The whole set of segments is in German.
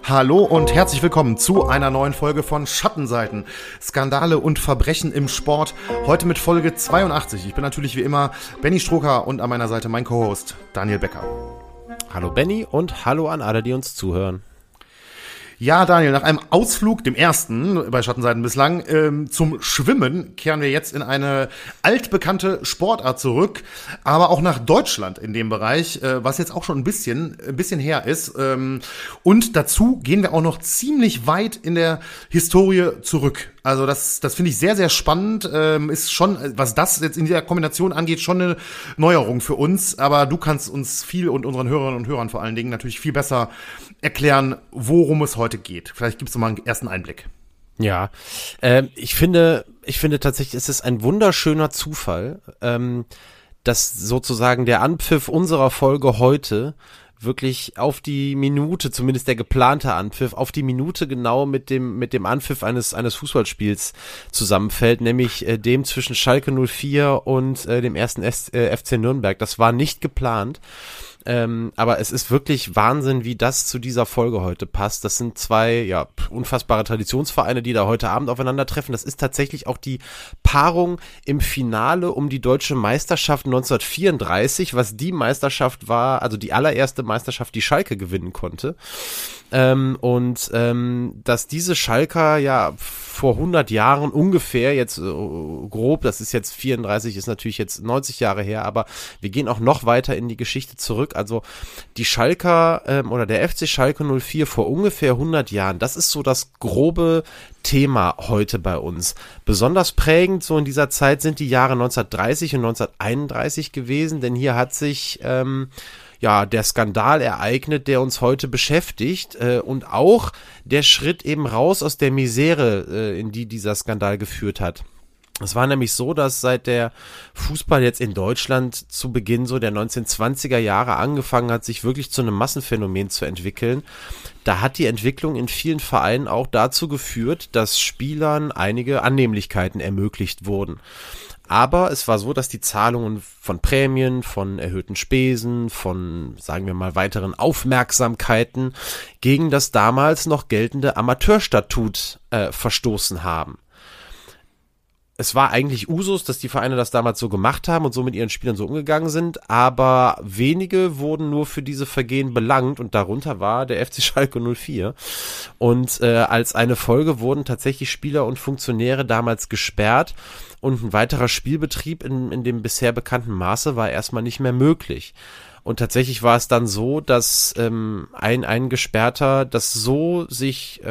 Hallo und herzlich willkommen zu einer neuen Folge von Schattenseiten. Skandale und Verbrechen im Sport. Heute mit Folge 82. Ich bin natürlich wie immer Benny Stroker und an meiner Seite mein Co-Host Daniel Becker. Hallo Benny und hallo an alle, die uns zuhören. Ja, Daniel, nach einem Ausflug, dem ersten bei Schattenseiten bislang, zum Schwimmen kehren wir jetzt in eine altbekannte Sportart zurück, aber auch nach Deutschland in dem Bereich, was jetzt auch schon ein bisschen her ist. Und dazu gehen wir auch noch ziemlich weit in der Historie zurück. Also das finde ich sehr, sehr spannend. Ist schon, was das jetzt in dieser Kombination angeht, schon eine Neuerung für uns. Aber du kannst uns viel und unseren Hörerinnen und Hörern vor allen Dingen natürlich viel besser erklären, worum es heute geht. Vielleicht gibst du mal einen ersten Einblick. Ja, ich finde tatsächlich, es ist ein wunderschöner Zufall, dass sozusagen der Anpfiff unserer Folge heute wirklich auf die Minute, zumindest der geplante Anpfiff, auf die Minute genau mit dem Anpfiff eines Fußballspiels zusammenfällt, nämlich dem zwischen Schalke 04 und dem ersten FC Nürnberg. Das war nicht geplant. Aber es ist wirklich Wahnsinn, wie das zu dieser Folge heute passt. Das sind zwei unfassbare Traditionsvereine, die da heute Abend aufeinandertreffen. Das ist tatsächlich auch die Paarung im Finale um die deutsche Meisterschaft 1934, was die Meisterschaft war, also die allererste Meisterschaft, die Schalke gewinnen konnte. Dass diese Schalker vor 100 Jahren ungefähr, jetzt grob, das ist jetzt 34, ist natürlich jetzt 90 Jahre her, aber wir gehen auch noch weiter in die Geschichte zurück. Also die Schalker oder der FC Schalke 04 vor ungefähr 100 Jahren, das ist so das grobe Thema heute bei uns. Besonders prägend so in dieser Zeit sind die Jahre 1930 und 1931 gewesen, denn hier hat sich der Skandal ereignet, der uns heute beschäftigt und auch der Schritt eben raus aus der Misere, in die dieser Skandal geführt hat. Es war nämlich so, dass seit der Fußball jetzt in Deutschland zu Beginn so der 1920er Jahre angefangen hat, sich wirklich zu einem Massenphänomen zu entwickeln. Da hat die Entwicklung in vielen Vereinen auch dazu geführt, dass Spielern einige Annehmlichkeiten ermöglicht wurden. Aber es war so, dass die Zahlungen von Prämien, von erhöhten Spesen, von, sagen wir mal, weiteren Aufmerksamkeiten gegen das damals noch geltende Amateurstatut verstoßen haben. Es war eigentlich Usus, dass die Vereine das damals so gemacht haben und so mit ihren Spielern so umgegangen sind, aber wenige wurden nur für diese Vergehen belangt und darunter war der FC Schalke 04. Und als eine Folge wurden tatsächlich Spieler und Funktionäre damals gesperrt und ein weiterer Spielbetrieb in dem bisher bekannten Maße war erstmal nicht mehr möglich. Und tatsächlich war es dann so, dass ein Gesperrter das so sich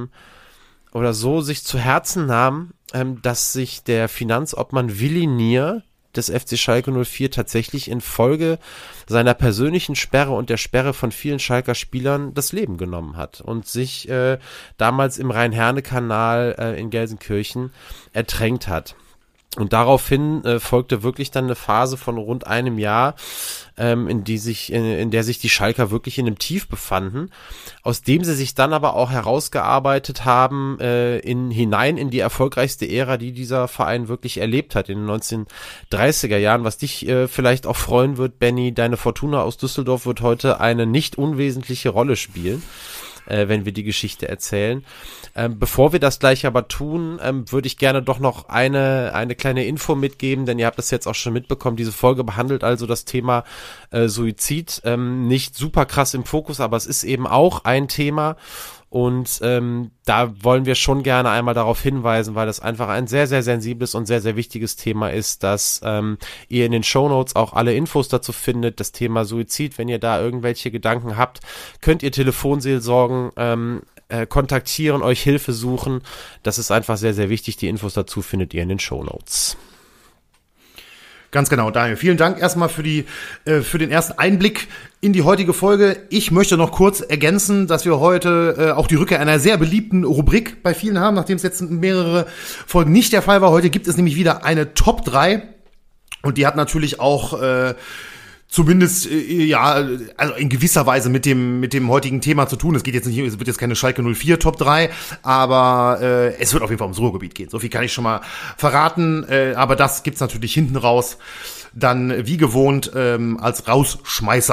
zu Herzen nahm, dass sich der Finanzobmann Willi Nier des FC Schalke 04 tatsächlich infolge seiner persönlichen Sperre und der Sperre von vielen Schalker Spielern das Leben genommen hat und sich damals im Rhein-Herne-Kanal in Gelsenkirchen ertränkt hat. Und daraufhin folgte wirklich dann eine Phase von rund einem Jahr, in der sich die Schalker wirklich in einem Tief befanden, aus dem sie sich dann aber auch herausgearbeitet haben hinein in die erfolgreichste Ära, die dieser Verein wirklich erlebt hat in den 1930er Jahren. Was dich vielleicht auch freuen wird, Benny, deine Fortuna aus Düsseldorf wird heute eine nicht unwesentliche Rolle spielen, wenn wir die Geschichte erzählen. Bevor wir das gleich aber tun, würde ich gerne doch noch eine kleine Info mitgeben, denn ihr habt das jetzt auch schon mitbekommen. Diese Folge behandelt also das Thema Suizid, nicht super krass im Fokus, aber es ist eben auch ein Thema. Und da wollen wir schon gerne einmal darauf hinweisen, weil das einfach ein sehr, sehr sensibles und sehr, sehr wichtiges Thema ist, dass ihr in den Shownotes auch alle Infos dazu findet. Das Thema Suizid, wenn ihr da irgendwelche Gedanken habt, könnt ihr Telefonseelsorgen kontaktieren, euch Hilfe suchen. Das ist einfach sehr, sehr wichtig. Die Infos dazu findet ihr in den Shownotes. Ganz genau, Daniel. Vielen Dank erstmal für den ersten Einblick in die heutige Folge. Ich möchte noch kurz ergänzen, dass wir heute auch die Rückkehr einer sehr beliebten Rubrik bei vielen haben, nachdem es jetzt mehrere Folgen nicht der Fall war. Heute gibt es nämlich wieder eine Top 3 und die hat natürlich auch zumindest also in gewisser Weise mit dem heutigen Thema zu tun. Es wird jetzt keine Schalke 04 Top 3, aber es wird auf jeden Fall ums Ruhrgebiet gehen. So viel kann ich schon mal verraten, aber das gibt's natürlich hinten raus dann wie gewohnt als Rausschmeißer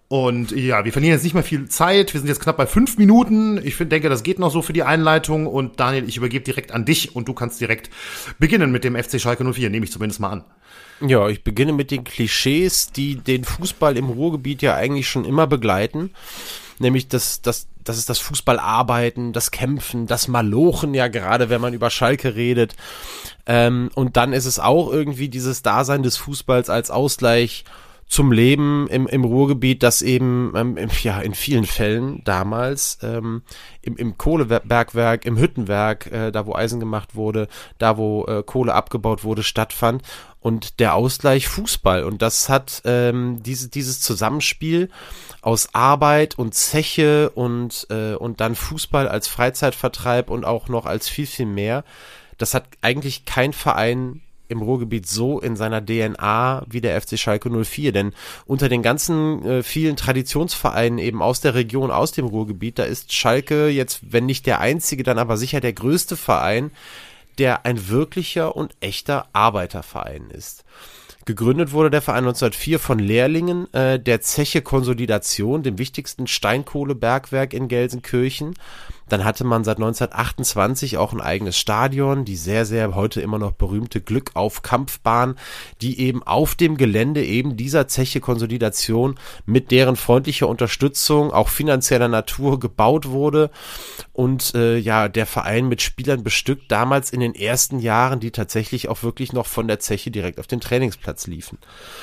Und ja, wir verlieren jetzt nicht mehr viel Zeit. Wir sind jetzt knapp bei 5 Minuten. Ich denke, das geht noch so für die Einleitung. Und Daniel, ich übergebe direkt an dich und du kannst direkt beginnen mit dem FC Schalke 04. Nehme ich zumindest mal an. Ja, ich beginne mit den Klischees, die den Fußball im Ruhrgebiet ja eigentlich schon immer begleiten. Nämlich das ist das Fußballarbeiten, das Kämpfen, das Malochen, ja gerade wenn man über Schalke redet. Und dann ist es auch irgendwie dieses Dasein des Fußballs als Ausgleich zum Leben im Ruhrgebiet, das eben in vielen Fällen damals im Kohlebergwerk, im Hüttenwerk, da wo Eisen gemacht wurde, da wo Kohle abgebaut wurde, stattfand. Und der Ausgleich Fußball. Und das hat dieses Zusammenspiel aus Arbeit und Zeche und dann Fußball als Freizeitvertreib und auch noch als viel, viel mehr. Das hat eigentlich kein Verein im Ruhrgebiet so in seiner DNA wie der FC Schalke 04, denn unter den ganzen vielen Traditionsvereinen eben aus der Region, aus dem Ruhrgebiet, da ist Schalke jetzt, wenn nicht der einzige, dann aber sicher der größte Verein, der ein wirklicher und echter Arbeiterverein ist. Gegründet wurde der Verein 1904 von Lehrlingen der Zeche Konsolidation, dem wichtigsten Steinkohlebergwerk in Gelsenkirchen. Dann hatte man seit 1928 auch ein eigenes Stadion, die sehr, sehr heute immer noch berühmte Glückauf-Kampfbahn, die eben auf dem Gelände eben dieser Zeche Konsolidation mit deren freundlicher Unterstützung, auch finanzieller Natur, gebaut wurde. Und der Verein mit Spielern bestückt, damals in den ersten Jahren, die tatsächlich auch wirklich noch von der Zeche direkt auf den Trainingsplatz liefen.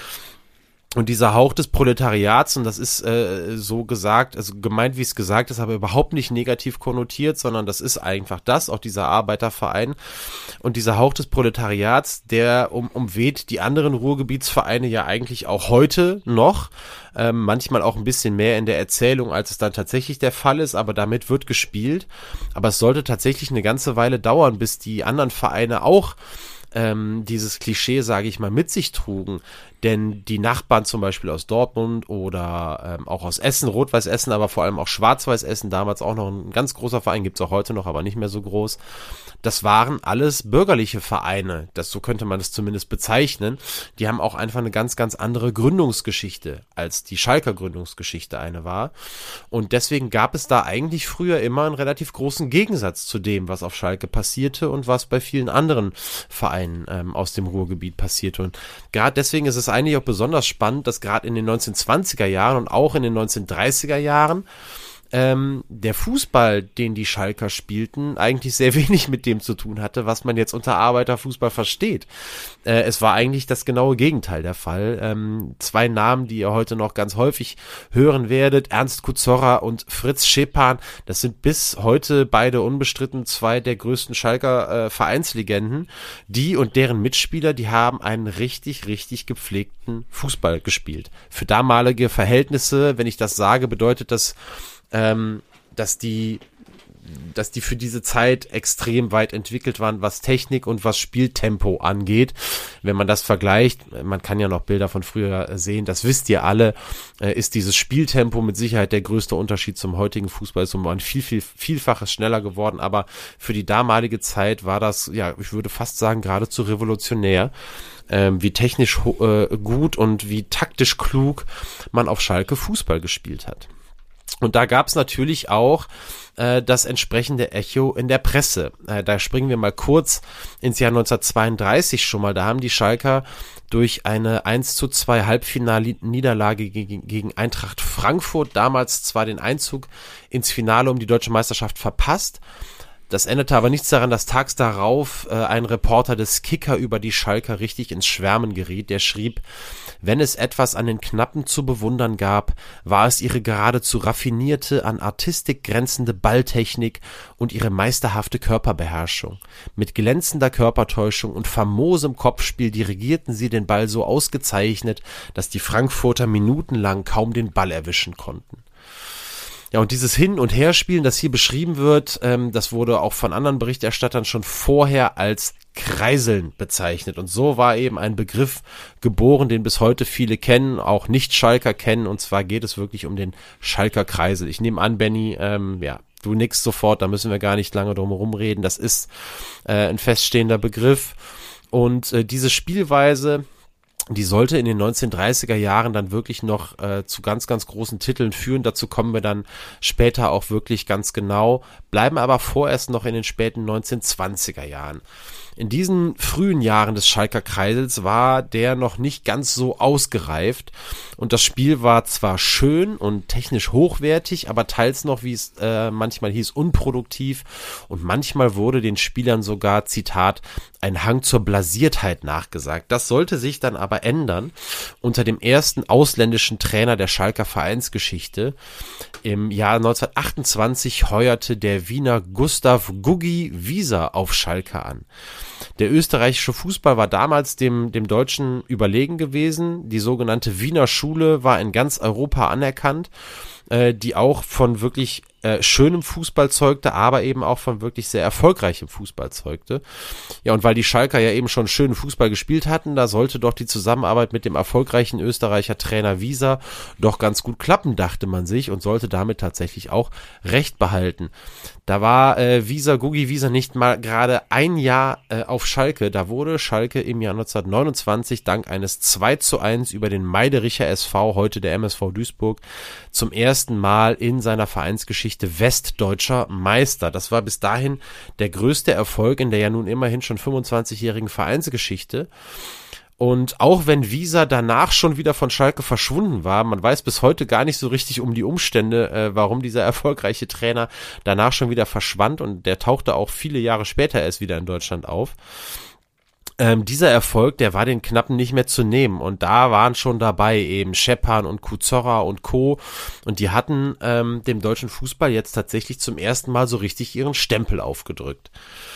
Und dieser Hauch des Proletariats, und das ist so gesagt, also gemeint, wie es gesagt ist, aber überhaupt nicht negativ konnotiert, sondern das ist einfach das, auch dieser Arbeiterverein. Und dieser Hauch des Proletariats, der umweht die anderen Ruhrgebietsvereine ja eigentlich auch heute noch, manchmal auch ein bisschen mehr in der Erzählung, als es dann tatsächlich der Fall ist, aber damit wird gespielt. Aber es sollte tatsächlich eine ganze Weile dauern, bis die anderen Vereine auch dieses Klischee, sage ich mal, mit sich trugen. Denn die Nachbarn zum Beispiel aus Dortmund oder auch aus Essen, Rot-Weiß Essen, aber vor allem auch Schwarz-Weiß Essen, damals auch noch ein ganz großer Verein, gibt's auch heute noch, aber nicht mehr so groß. Das waren alles bürgerliche Vereine, so könnte man es zumindest bezeichnen. Die haben auch einfach eine ganz, ganz andere Gründungsgeschichte, als die Schalker Gründungsgeschichte eine war. Und deswegen gab es da eigentlich früher immer einen relativ großen Gegensatz zu dem, was auf Schalke passierte und was bei vielen anderen Vereinen aus dem Ruhrgebiet passierte. Und gerade deswegen ist es eigentlich auch besonders spannend, dass gerade in den 1920er Jahren und auch in den 1930er Jahren der Fußball, den die Schalker spielten, eigentlich sehr wenig mit dem zu tun hatte, was man jetzt unter Arbeiterfußball versteht. Es war eigentlich das genaue Gegenteil der Fall. Zwei Namen, die ihr heute noch ganz häufig hören werdet, Ernst Kuzorra und Fritz Schepan, das sind bis heute beide unbestritten zwei der größten Schalker Vereinslegenden. Die und deren Mitspieler, die haben einen richtig, richtig gepflegten Fußball gespielt. Für damalige Verhältnisse, wenn ich das sage, bedeutet das, dass die für diese Zeit extrem weit entwickelt waren, was Technik und was Spieltempo angeht. Wenn man das vergleicht, man kann ja noch Bilder von früher sehen, das wisst ihr alle, ist dieses Spieltempo mit Sicherheit der größte Unterschied zum heutigen Fußball, ist um ein Vielfaches schneller geworden, aber für die damalige Zeit war das, ja, ich würde fast sagen, geradezu revolutionär, wie technisch gut und wie taktisch klug man auf Schalke Fußball gespielt hat. Und da gab es natürlich auch das entsprechende Echo in der Presse. Da springen wir mal kurz ins Jahr 1932 schon mal. Da haben die Schalker durch eine 1:2 Halbfinalniederlage gegen Eintracht Frankfurt damals zwar den Einzug ins Finale um die deutsche Meisterschaft verpasst. Das änderte aber nichts daran, dass tags darauf ein Reporter des Kicker über die Schalker richtig ins Schwärmen geriet. Der schrieb: Wenn es etwas an den Knappen zu bewundern gab, war es ihre geradezu raffinierte, an Artistik grenzende Balltechnik und ihre meisterhafte Körperbeherrschung. Mit glänzender Körpertäuschung und famosem Kopfspiel dirigierten sie den Ball so ausgezeichnet, dass die Frankfurter minutenlang kaum den Ball erwischen konnten. Ja, und dieses Hin- und Herspielen, das hier beschrieben wird, das wurde auch von anderen Berichterstattern schon vorher als Kreiseln bezeichnet. Und so war eben ein Begriff geboren, den bis heute viele kennen, auch Nicht-Schalker kennen. Und zwar geht es wirklich um den Schalker Kreisel. Ich nehme an, Benni, du nickst sofort, da müssen wir gar nicht lange drum herum reden. Das ist ein feststehender Begriff. Und diese Spielweise Die sollte in den 1930er Jahren dann wirklich noch zu ganz, ganz großen Titeln führen. Dazu kommen wir dann später auch wirklich ganz genau, bleiben aber vorerst noch in den späten 1920er Jahren. In diesen frühen Jahren des Schalker Kreisels war der noch nicht ganz so ausgereift und das Spiel war zwar schön und technisch hochwertig, aber teils noch, wie es manchmal hieß, unproduktiv und manchmal wurde den Spielern sogar, Zitat, ein Hang zur Blasiertheit nachgesagt. Das sollte sich dann aber ändern unter dem ersten ausländischen Trainer der Schalker Vereinsgeschichte. Im Jahr 1928 heuerte der Wiener Gustav Guggi Wieser auf Schalke an. Der österreichische Fußball war damals dem Deutschen überlegen gewesen. Die sogenannte Wiener Schule war in ganz Europa anerkannt, die auch von wirklich schönem Fußball zeugte, aber eben auch von wirklich sehr erfolgreichem Fußball zeugte. Ja, und weil die Schalker ja eben schon schönen Fußball gespielt hatten, da sollte doch die Zusammenarbeit mit dem erfolgreichen Österreicher Trainer Wieser doch ganz gut klappen, dachte man sich, und sollte damit tatsächlich auch Recht behalten. Da war Guggi Wieser nicht mal gerade ein Jahr auf Schalke. Da wurde Schalke im Jahr 1929 dank eines 2:1 über den Meidericher SV, heute der MSV Duisburg, zum ersten Mal in seiner Vereinsgeschichte westdeutscher Meister. Das war bis dahin der größte Erfolg in der ja nun immerhin schon 25-jährigen Vereinsgeschichte. Und auch wenn Wieser danach schon wieder von Schalke verschwunden war, man weiß bis heute gar nicht so richtig um die Umstände, warum dieser erfolgreiche Trainer danach schon wieder verschwand, und der tauchte auch viele Jahre später erst wieder in Deutschland auf. Dieser Erfolg, der war den Knappen nicht mehr zu nehmen, und da waren schon dabei eben Scheppan und Kuzorra und Co. und die hatten dem deutschen Fußball jetzt tatsächlich zum ersten Mal so richtig ihren Stempel aufgedrückt.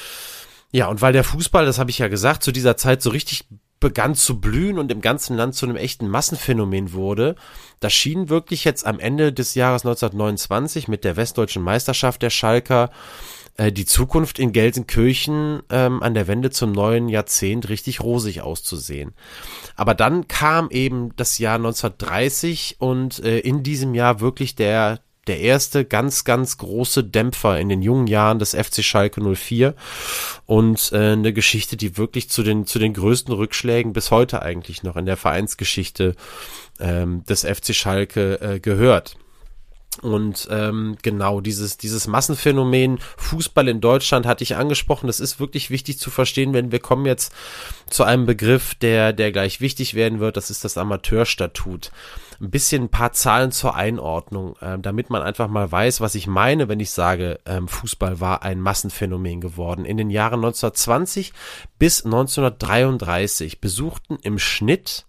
Ja, und weil der Fußball, das habe ich ja gesagt, zu dieser Zeit so richtig begann zu blühen und im ganzen Land zu einem echten Massenphänomen wurde, da schien wirklich jetzt am Ende des Jahres 1929 mit der westdeutschen Meisterschaft der Schalker die Zukunft in Gelsenkirchen an der Wende zum neuen Jahrzehnt richtig rosig auszusehen. Aber dann kam eben das Jahr 1930 und in diesem Jahr wirklich der erste ganz, ganz große Dämpfer in den jungen Jahren des FC Schalke 04 und eine Geschichte, die wirklich zu den größten Rückschlägen bis heute eigentlich noch in der Vereinsgeschichte des FC Schalke gehört. Und genau dieses Massenphänomen Fußball in Deutschland hatte ich angesprochen. Das ist wirklich wichtig zu verstehen, wenn wir kommen jetzt zu einem Begriff, der gleich wichtig werden wird. Das ist das Amateurstatut. Ein paar Zahlen zur Einordnung, damit man einfach mal weiß, was ich meine, wenn ich sage, Fußball war ein Massenphänomen geworden. In den Jahren 1920 bis 1933 besuchten im Schnitt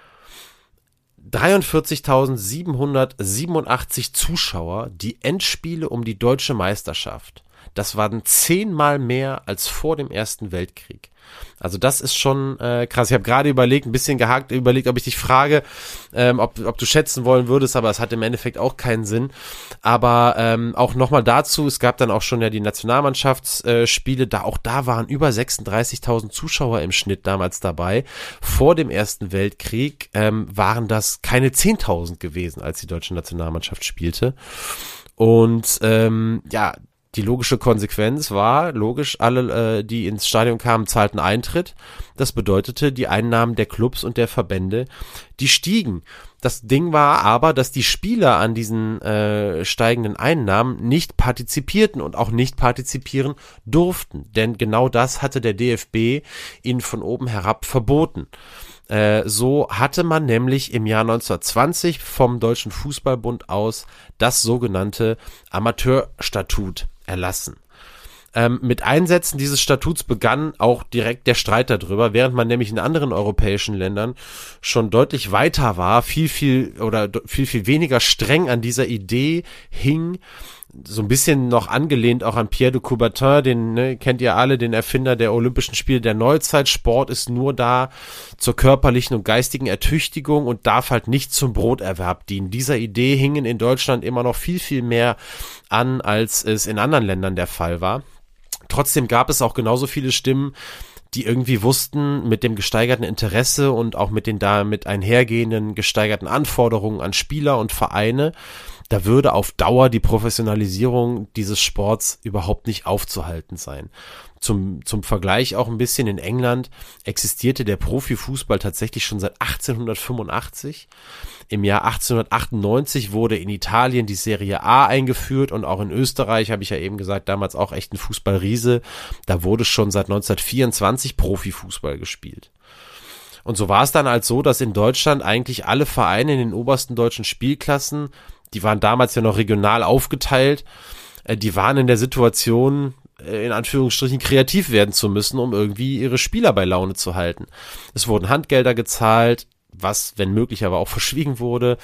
43.787 Zuschauer die Endspiele um die deutsche Meisterschaft. Das waren 10-mal mehr als vor dem Ersten Weltkrieg. Also das ist schon krass. Ich habe gerade ob ich dich frage, ob du schätzen wollen würdest, aber es hat im Endeffekt auch keinen Sinn. Aber auch nochmal dazu, es gab dann auch schon ja die Nationalmannschaftsspiele, da waren über 36.000 Zuschauer im Schnitt damals dabei. Vor dem Ersten Weltkrieg waren das keine 10.000 gewesen, als die deutsche Nationalmannschaft spielte. Und die logische Konsequenz war, alle, die ins Stadion kamen, zahlten Eintritt. Das bedeutete, die Einnahmen der Clubs und der Verbände, die stiegen. Das Ding war aber, dass die Spieler an diesen steigenden Einnahmen nicht partizipierten und auch nicht partizipieren durften. Denn genau das hatte der DFB ihnen von oben herab verboten. So hatte man nämlich im Jahr 1920 vom Deutschen Fußballbund aus das sogenannte Amateurstatut erlassen. Mit Einsetzen dieses Statuts begann auch direkt der Streit darüber, während man nämlich in anderen europäischen Ländern schon deutlich weiter war, viel weniger streng an dieser Idee hing, so ein bisschen noch angelehnt auch an Pierre de Coubertin, den kennt ihr alle, den Erfinder der Olympischen Spiele der Neuzeit. Sport ist nur da zur körperlichen und geistigen Ertüchtigung und darf halt nicht zum Broterwerb dienen. Dieser Idee hingen in Deutschland immer noch viel, viel mehr an, als es in anderen Ländern der Fall war. Trotzdem gab es auch genauso viele Stimmen, die irgendwie wussten, mit dem gesteigerten Interesse und auch mit den damit einhergehenden gesteigerten Anforderungen an Spieler und Vereine, da würde auf Dauer die Professionalisierung dieses Sports überhaupt nicht aufzuhalten sein. Zum Vergleich auch ein bisschen: in England existierte der Profifußball tatsächlich schon seit 1885. Im Jahr 1898 wurde in Italien die Serie A eingeführt und auch in Österreich, habe ich ja eben gesagt, damals auch echt ein Fußballriese. Da wurde schon seit 1924 Profifußball gespielt. Und so war es dann halt so, dass in Deutschland eigentlich alle Vereine in den obersten deutschen Spielklassen, die waren damals ja noch regional aufgeteilt, die waren in der Situation, in Anführungsstrichen kreativ werden zu müssen, um irgendwie ihre Spieler bei Laune zu halten. Es wurden Handgelder gezahlt, was, wenn möglich, aber auch verschwiegen wurde.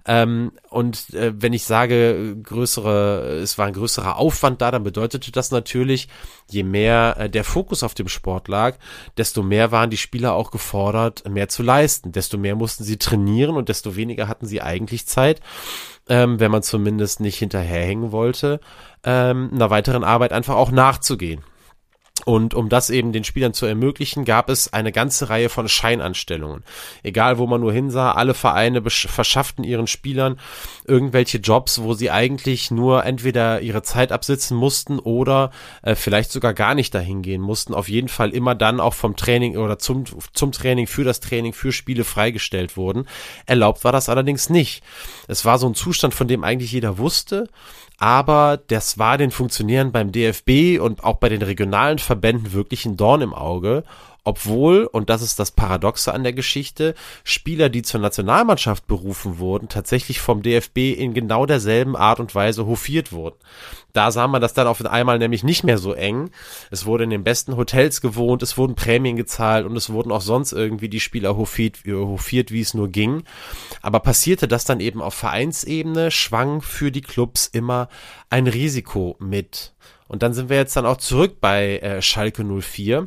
Wenn ich sage, es war ein größerer Aufwand da, dann bedeutete das natürlich, je mehr der Fokus auf dem Sport lag, desto mehr waren die Spieler auch gefordert, mehr zu leisten. Desto mehr mussten sie trainieren und desto weniger hatten sie eigentlich Zeit, wenn man zumindest nicht hinterherhängen wollte, einer weiteren Arbeit einfach auch nachzugehen. Und um das eben den Spielern zu ermöglichen, gab es eine ganze Reihe von Scheinanstellungen. Egal, wo man nur hinsah, alle Vereine verschafften ihren Spielern irgendwelche Jobs, wo sie eigentlich nur entweder ihre Zeit absitzen mussten oder vielleicht sogar gar nicht dahin gehen mussten. Auf jeden Fall immer dann auch vom Training oder zum Training, für das Training, für Spiele freigestellt wurden. Erlaubt war das allerdings nicht. Es war so ein Zustand, von dem eigentlich jeder wusste, aber das war den Funktionären beim DFB und auch bei den regionalen Verbänden wirklich ein Dorn im Auge, obwohl, und das ist das Paradoxe an der Geschichte, Spieler, die zur Nationalmannschaft berufen wurden, tatsächlich vom DFB in genau derselben Art und Weise hofiert wurden. Da sah man das dann auf einmal nämlich nicht mehr so eng. Es wurde in den besten Hotels gewohnt, es wurden Prämien gezahlt und es wurden auch sonst irgendwie die Spieler hofiert, wie es nur ging. Aber passierte das dann eben auf Vereinsebene, schwang für die Clubs immer ein Risiko mit. Und dann sind wir jetzt dann auch zurück bei Schalke 04.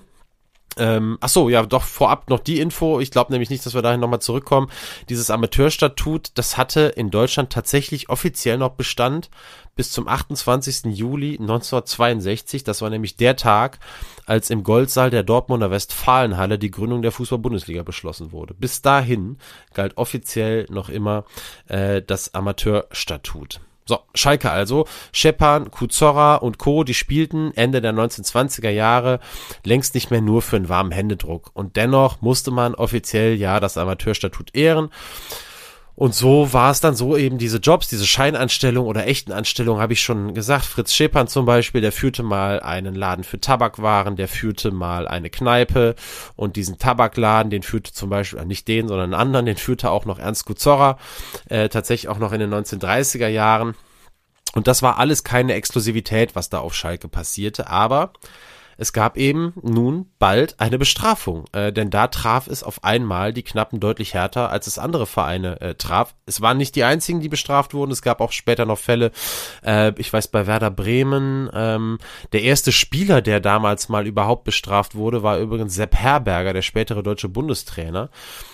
Vorab noch die Info. Ich glaube nämlich nicht, dass wir dahin nochmal zurückkommen. Dieses Amateurstatut, das hatte in Deutschland tatsächlich offiziell noch Bestand bis zum 28. Juli 1962. Das war nämlich der Tag, als im Goldsaal der Dortmunder Westfalenhalle die Gründung der Fußball-Bundesliga beschlossen wurde. Bis dahin galt offiziell noch immer das Amateurstatut. So, Schalke also, Schepan, Kuzorra und Co., die spielten Ende der 1920er Jahre längst nicht mehr nur für einen warmen Händedruck. Und dennoch musste man offiziell ja das Amateurstatut ehren. Und so war es dann so eben diese Jobs, diese Scheinanstellung oder echten Anstellung, habe ich schon gesagt. Fritz Schepan zum Beispiel, der führte mal einen Laden für Tabakwaren, der führte mal eine Kneipe und diesen Tabakladen, den führte zum Beispiel, nicht den, sondern einen anderen, den führte auch noch Ernst Kuzorra, tatsächlich auch noch in den 1930er Jahren. Und das war alles keine Exklusivität, was da auf Schalke passierte, aber es gab eben nun bald eine Bestrafung, denn da traf es auf einmal die Knappen deutlich härter, als es andere Vereine traf. Es waren nicht die einzigen, die bestraft wurden, es gab auch später noch Fälle, ich weiß bei Werder Bremen, der erste Spieler, der damals mal überhaupt bestraft wurde, war übrigens Sepp Herberger, der spätere deutsche Bundestrainer.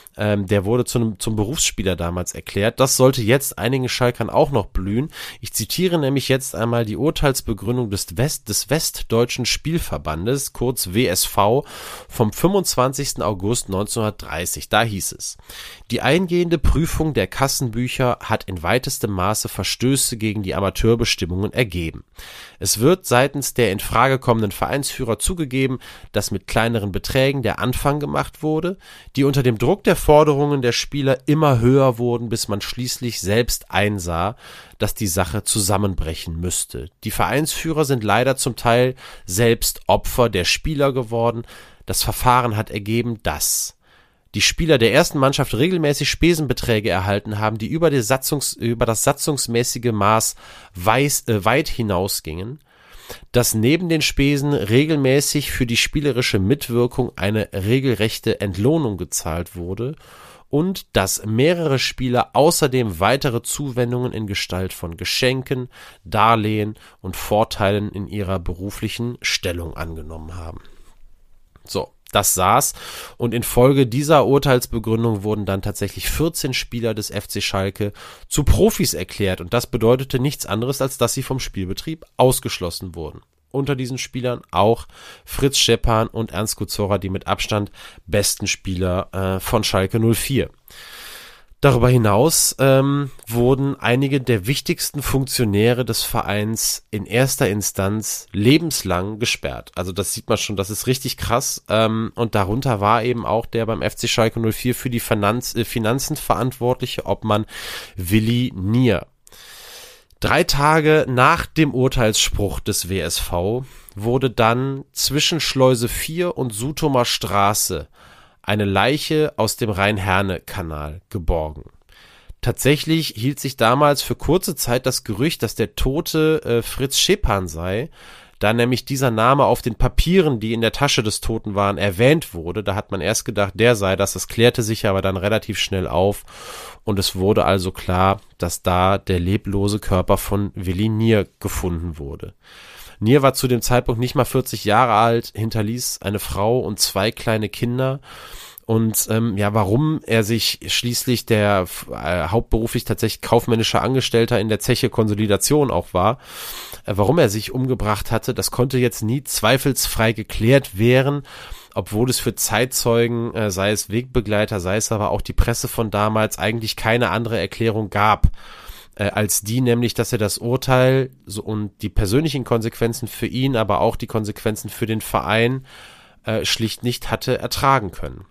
Der wurde zum Berufsspieler damals erklärt. Das sollte jetzt einigen Schalkern auch noch blühen. Ich zitiere nämlich jetzt einmal die Urteilsbegründung des Westdeutschen Spielverbandes, kurz WSV, vom 25. August 1930. Da hieß es: Die eingehende Prüfung der Kassenbücher hat in weitestem Maße Verstöße gegen die Amateurbestimmungen ergeben. Es wird seitens der in Frage kommenden Vereinsführer zugegeben, dass mit kleineren Beträgen der Anfang gemacht wurde, die unter dem Druck der Forderungen der Spieler immer höher wurden, bis man schließlich selbst einsah, dass die Sache zusammenbrechen müsste. Die Vereinsführer sind leider zum Teil selbst Opfer der Spieler geworden. Das Verfahren hat ergeben, dass die Spieler der ersten Mannschaft regelmäßig Spesenbeträge erhalten haben, die über das satzungsmäßige Maß weit hinausgingen, dass neben den Spesen regelmäßig für die spielerische Mitwirkung eine regelrechte Entlohnung gezahlt wurde und dass mehrere Spieler außerdem weitere Zuwendungen in Gestalt von Geschenken, Darlehen und Vorteilen in ihrer beruflichen Stellung angenommen haben. So. Das saß, und infolge dieser Urteilsbegründung wurden dann tatsächlich 14 Spieler des FC Schalke zu Profis erklärt, und das bedeutete nichts anderes, als dass sie vom Spielbetrieb ausgeschlossen wurden. Unter diesen Spielern auch Fritz Schepan und Ernst Kuzorra, die mit Abstand besten Spieler von Schalke 04. Darüber hinaus wurden einige der wichtigsten Funktionäre des Vereins in erster Instanz lebenslang gesperrt. Also das sieht man schon, das ist richtig krass. Und darunter war eben auch der beim FC Schalke 04 für die Finanzen verantwortliche Obmann Willi Nier. 3 Tage nach dem Urteilsspruch des WSV wurde dann zwischen Schleuse 4 und Sutomer Straße eine Leiche aus dem Rhein-Herne-Kanal geborgen. Tatsächlich hielt sich damals für kurze Zeit das Gerücht, dass der Tote Fritz Schepan sei, da nämlich dieser Name auf den Papieren, die in der Tasche des Toten waren, erwähnt wurde. Da hat man erst gedacht, der sei das. Das klärte sich aber dann relativ schnell auf und es wurde also klar, dass da der leblose Körper von Willi Nier gefunden wurde. Nier war zu dem Zeitpunkt nicht mal 40 Jahre alt, hinterließ eine Frau und 2 kleine Kinder. Und warum er sich schließlich der hauptberuflich tatsächlich kaufmännischer Angestellter in der Zeche Konsolidation auch war, warum er sich umgebracht hatte, das konnte jetzt nie zweifelsfrei geklärt werden, obwohl es für Zeitzeugen, sei es Wegbegleiter, sei es aber auch die Presse von damals, eigentlich keine andere Erklärung gab, als die nämlich, dass er das Urteil und die persönlichen Konsequenzen für ihn, aber auch die Konsequenzen für den Verein schlicht nicht hatte ertragen können.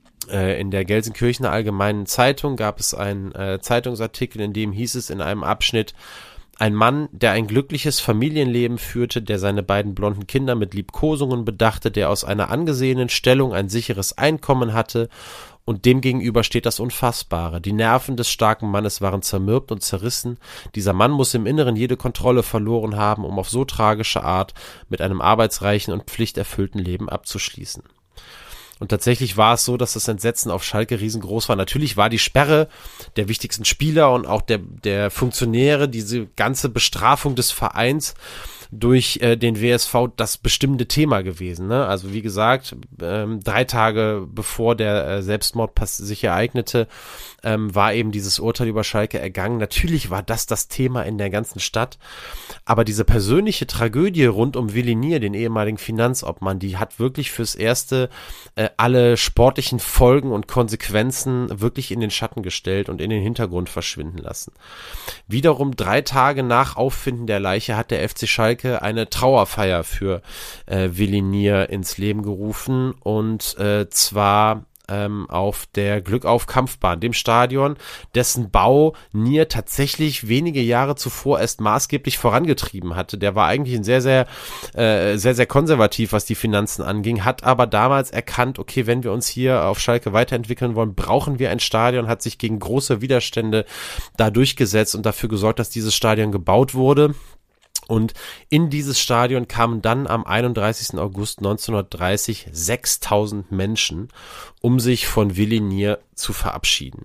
In der Gelsenkirchener Allgemeinen Zeitung gab es einen Zeitungsartikel, in dem hieß es in einem Abschnitt: Ein Mann, der ein glückliches Familienleben führte, der seine beiden blonden Kinder mit Liebkosungen bedachte, der aus einer angesehenen Stellung ein sicheres Einkommen hatte, und dem gegenüber steht das Unfassbare. Die Nerven des starken Mannes waren zermürbt und zerrissen. Dieser Mann muss im Inneren jede Kontrolle verloren haben, um auf so tragische Art mit einem arbeitsreichen und pflichterfüllten Leben abzuschließen. Und tatsächlich war es so, dass das Entsetzen auf Schalke riesengroß war. Natürlich war die Sperre der wichtigsten Spieler und auch der Funktionäre, diese ganze Bestrafung des Vereins durch den WSV das bestimmende Thema gewesen. Ne? Also wie gesagt, 3 Tage bevor der Selbstmord sich ereignete, war eben dieses Urteil über Schalke ergangen. Natürlich war das Thema in der ganzen Stadt, aber diese persönliche Tragödie rund um Willi Nier, den ehemaligen Finanzobmann, die hat wirklich fürs Erste alle sportlichen Folgen und Konsequenzen wirklich in den Schatten gestellt und in den Hintergrund verschwinden lassen. Wiederum 3 Tage nach Auffinden der Leiche hat der FC Schalke eine Trauerfeier für Willi Nier ins Leben gerufen, und zwar auf der Glückauf Kampfbahn, dem Stadion, dessen Bau Nier tatsächlich wenige Jahre zuvor erst maßgeblich vorangetrieben hatte. Der war eigentlich ein sehr konservativ, was die Finanzen anging, hat aber damals erkannt, okay, wenn wir uns hier auf Schalke weiterentwickeln wollen, brauchen wir ein Stadion, hat sich gegen große Widerstände da durchgesetzt und dafür gesorgt, dass dieses Stadion gebaut wurde. Und in dieses Stadion kamen dann am 31. August 1930 6.000 Menschen, um sich von Willi Nier zu verabschieden.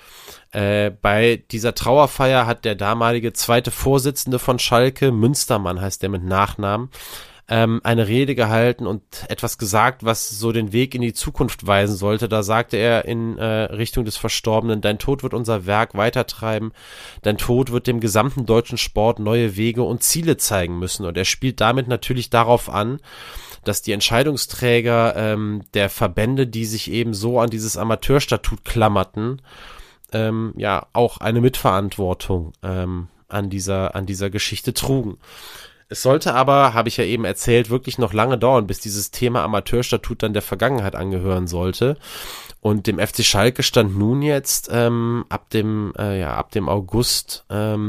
Bei dieser Trauerfeier hat der damalige 2. Vorsitzende von Schalke, Münstermann heißt der mit Nachnamen, eine Rede gehalten und etwas gesagt, was so den Weg in die Zukunft weisen sollte. Da sagte er in Richtung des Verstorbenen: Dein Tod wird unser Werk weitertreiben, dein Tod wird dem gesamten deutschen Sport neue Wege und Ziele zeigen müssen. Und er spielt damit natürlich darauf an, dass die Entscheidungsträger der Verbände, die sich eben so an dieses Amateurstatut klammerten, auch eine Mitverantwortung an dieser Geschichte trugen. Es sollte aber, habe ich ja eben erzählt, wirklich noch lange dauern, bis dieses Thema Amateurstatut dann der Vergangenheit angehören sollte. Und dem FC Schalke stand nun jetzt ab dem August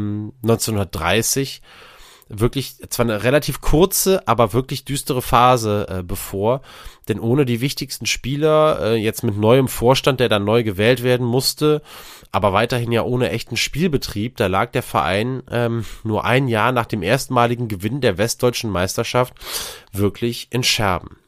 1930 wirklich zwar eine relativ kurze, aber wirklich düstere Phase bevor, denn ohne die wichtigsten Spieler, jetzt mit neuem Vorstand, der dann neu gewählt werden musste, aber weiterhin ja ohne echten Spielbetrieb, da lag der Verein nur ein Jahr nach dem erstmaligen Gewinn der westdeutschen Meisterschaft wirklich in Scherben.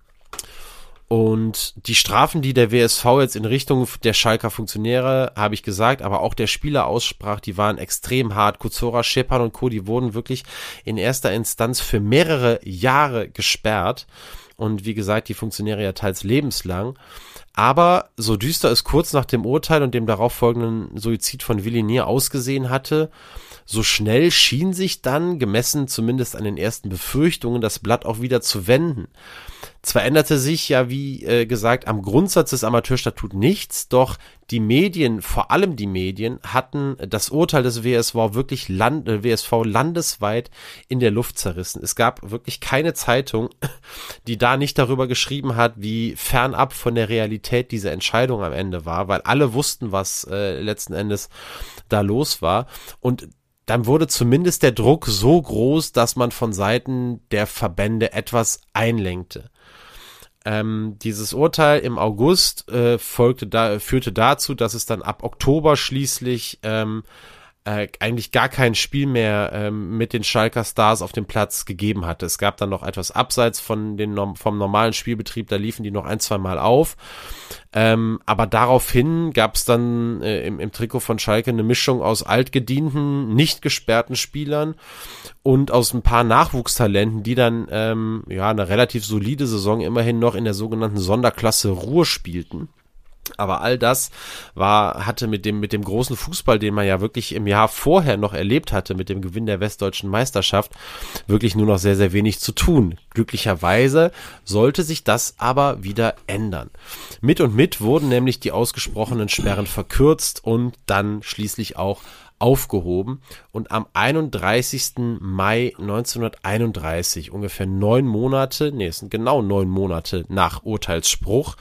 Und die Strafen, die der WSV jetzt in Richtung der Schalker Funktionäre, habe ich gesagt, aber auch der Spieler aussprach, die waren extrem hart. Kuzora, Schepan und Co., die wurden wirklich in erster Instanz für mehrere Jahre gesperrt. Und wie gesagt, die Funktionäre ja teils lebenslang. Aber so düster es kurz nach dem Urteil und dem darauffolgenden Suizid von Willi Nier ausgesehen hatte, so schnell schien sich dann, gemessen zumindest an den ersten Befürchtungen, das Blatt auch wieder zu wenden. Zwar änderte sich ja, wie gesagt, am Grundsatz des Amateurstatuts nichts, doch die Medien, vor allem die Medien, hatten das Urteil des WSV wirklich WSV landesweit in der Luft zerrissen. Es gab wirklich keine Zeitung, die da nicht darüber geschrieben hat, wie fernab von der Realität diese Entscheidung am Ende war, weil alle wussten, was letzten Endes da los war. Und dann wurde zumindest der Druck so groß, dass man von Seiten der Verbände etwas einlenkte. Dieses Urteil im August führte dazu, dass es dann ab Oktober schließlich eigentlich gar kein Spiel mehr mit den Schalker Stars auf dem Platz gegeben hatte. Es gab dann noch etwas abseits vom normalen Spielbetrieb, da liefen die noch 1-2 Mal auf. Aber daraufhin gab es dann im Trikot von Schalke eine Mischung aus altgedienten, nicht gesperrten Spielern und aus ein paar Nachwuchstalenten, die dann eine relativ solide Saison immerhin noch in der sogenannten Sonderklasse Ruhr spielten. Aber all das hatte mit dem großen Fußball, den man ja wirklich im Jahr vorher noch erlebt hatte, mit dem Gewinn der Westdeutschen Meisterschaft, wirklich nur noch sehr, sehr wenig zu tun. Glücklicherweise sollte sich das aber wieder ändern. Mit wurden nämlich die ausgesprochenen Sperren verkürzt und dann schließlich auch aufgehoben, und am 31. Mai 1931, ungefähr 9 Monate, es sind genau 9 Monate nach Urteilsspruch,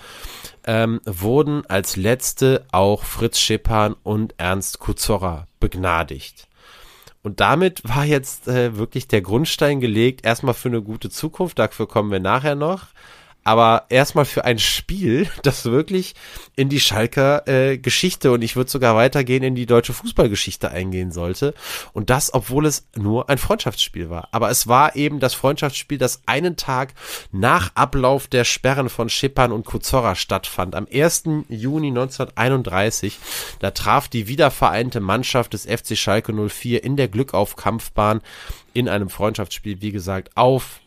wurden als letzte auch Fritz Scheppan und Ernst Kuzorra begnadigt. Und damit war jetzt wirklich der Grundstein gelegt, erstmal für eine gute Zukunft, dafür kommen wir nachher noch, aber erstmal für ein Spiel, das wirklich in die Schalker Geschichte, und ich würde sogar weitergehen, in die deutsche Fußballgeschichte eingehen sollte. Und das, obwohl es nur ein Freundschaftsspiel war. Aber es war eben das Freundschaftsspiel, das einen Tag nach Ablauf der Sperren von Scheppan und Kuzorra stattfand. Am 1. Juni 1931, da traf die wiedervereinte Mannschaft des FC Schalke 04 in der Glückauf-Kampfbahn in einem Freundschaftsspiel, wie gesagt, auf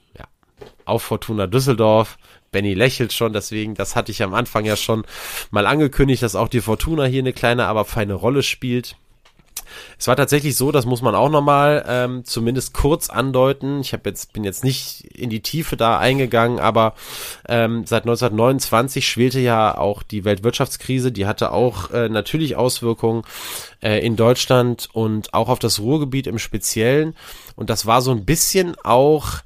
Fortuna Düsseldorf. Benny lächelt schon, deswegen, das hatte ich am Anfang ja schon mal angekündigt, dass auch die Fortuna hier eine kleine, aber feine Rolle spielt. Es war tatsächlich so, das muss man auch nochmal zumindest kurz andeuten. Bin jetzt nicht in die Tiefe da eingegangen, aber seit 1929 schwelte ja auch die Weltwirtschaftskrise. Die hatte auch natürlich Auswirkungen in Deutschland und auch auf das Ruhrgebiet im Speziellen. Und das war so ein bisschen auch,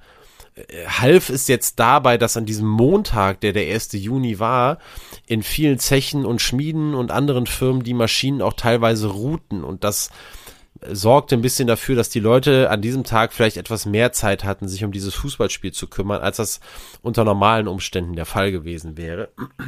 half es jetzt dabei, dass an diesem Montag, der 1. Juni war, in vielen Zechen und Schmieden und anderen Firmen die Maschinen auch teilweise ruhten, und das sorgte ein bisschen dafür, dass die Leute an diesem Tag vielleicht etwas mehr Zeit hatten, sich um dieses Fußballspiel zu kümmern, als das unter normalen Umständen der Fall gewesen wäre.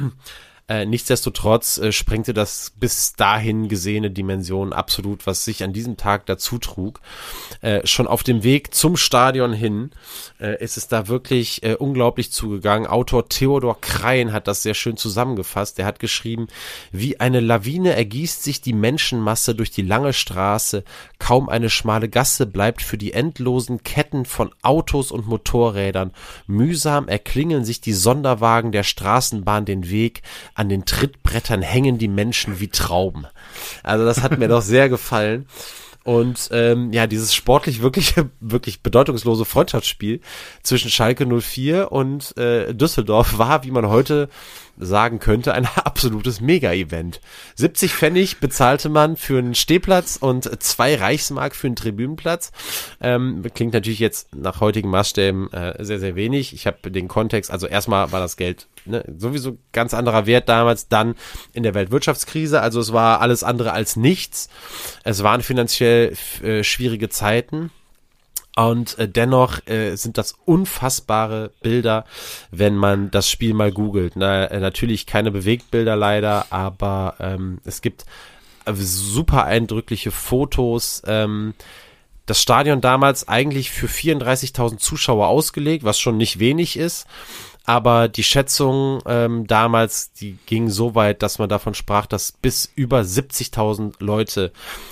Nichtsdestotrotz sprengte das bis dahin gesehene Dimension absolut, was sich an diesem Tag dazu trug. Schon auf dem Weg zum Stadion hin ist es da wirklich unglaublich zugegangen. Autor Theodor Krein hat das sehr schön zusammengefasst. Er hat geschrieben: Wie eine Lawine ergießt sich die Menschenmasse durch die lange Straße. Kaum eine schmale Gasse bleibt für die endlosen Ketten von Autos und Motorrädern. Mühsam erklingeln sich die Sonderwagen der Straßenbahn den Weg. An den Trittbrettern hängen die Menschen wie Trauben. Also das hat mir doch sehr gefallen. Und dieses sportlich wirklich bedeutungslose Freundschaftsspiel zwischen Schalke 04 und Düsseldorf war, wie man heute sagen könnte, ein absolutes Mega-Event. 70 Pfennig bezahlte man für einen Stehplatz und 2 Reichsmark für einen Tribünenplatz. Klingt natürlich jetzt nach heutigen Maßstäben sehr, sehr wenig. Ich habe den Kontext, also erstmal war das Geld sowieso ganz anderer Wert damals, dann in der Weltwirtschaftskrise, also es war alles andere als nichts. Es waren finanziell schwierige Zeiten. Und dennoch sind das unfassbare Bilder, wenn man das Spiel mal googelt. Natürlich keine Bewegtbilder leider, aber es gibt super eindrückliche Fotos. Das Stadion damals eigentlich für 34.000 Zuschauer ausgelegt, was schon nicht wenig ist. Aber die Schätzung damals, die ging so weit, dass man davon sprach, dass bis über 70.000 Leute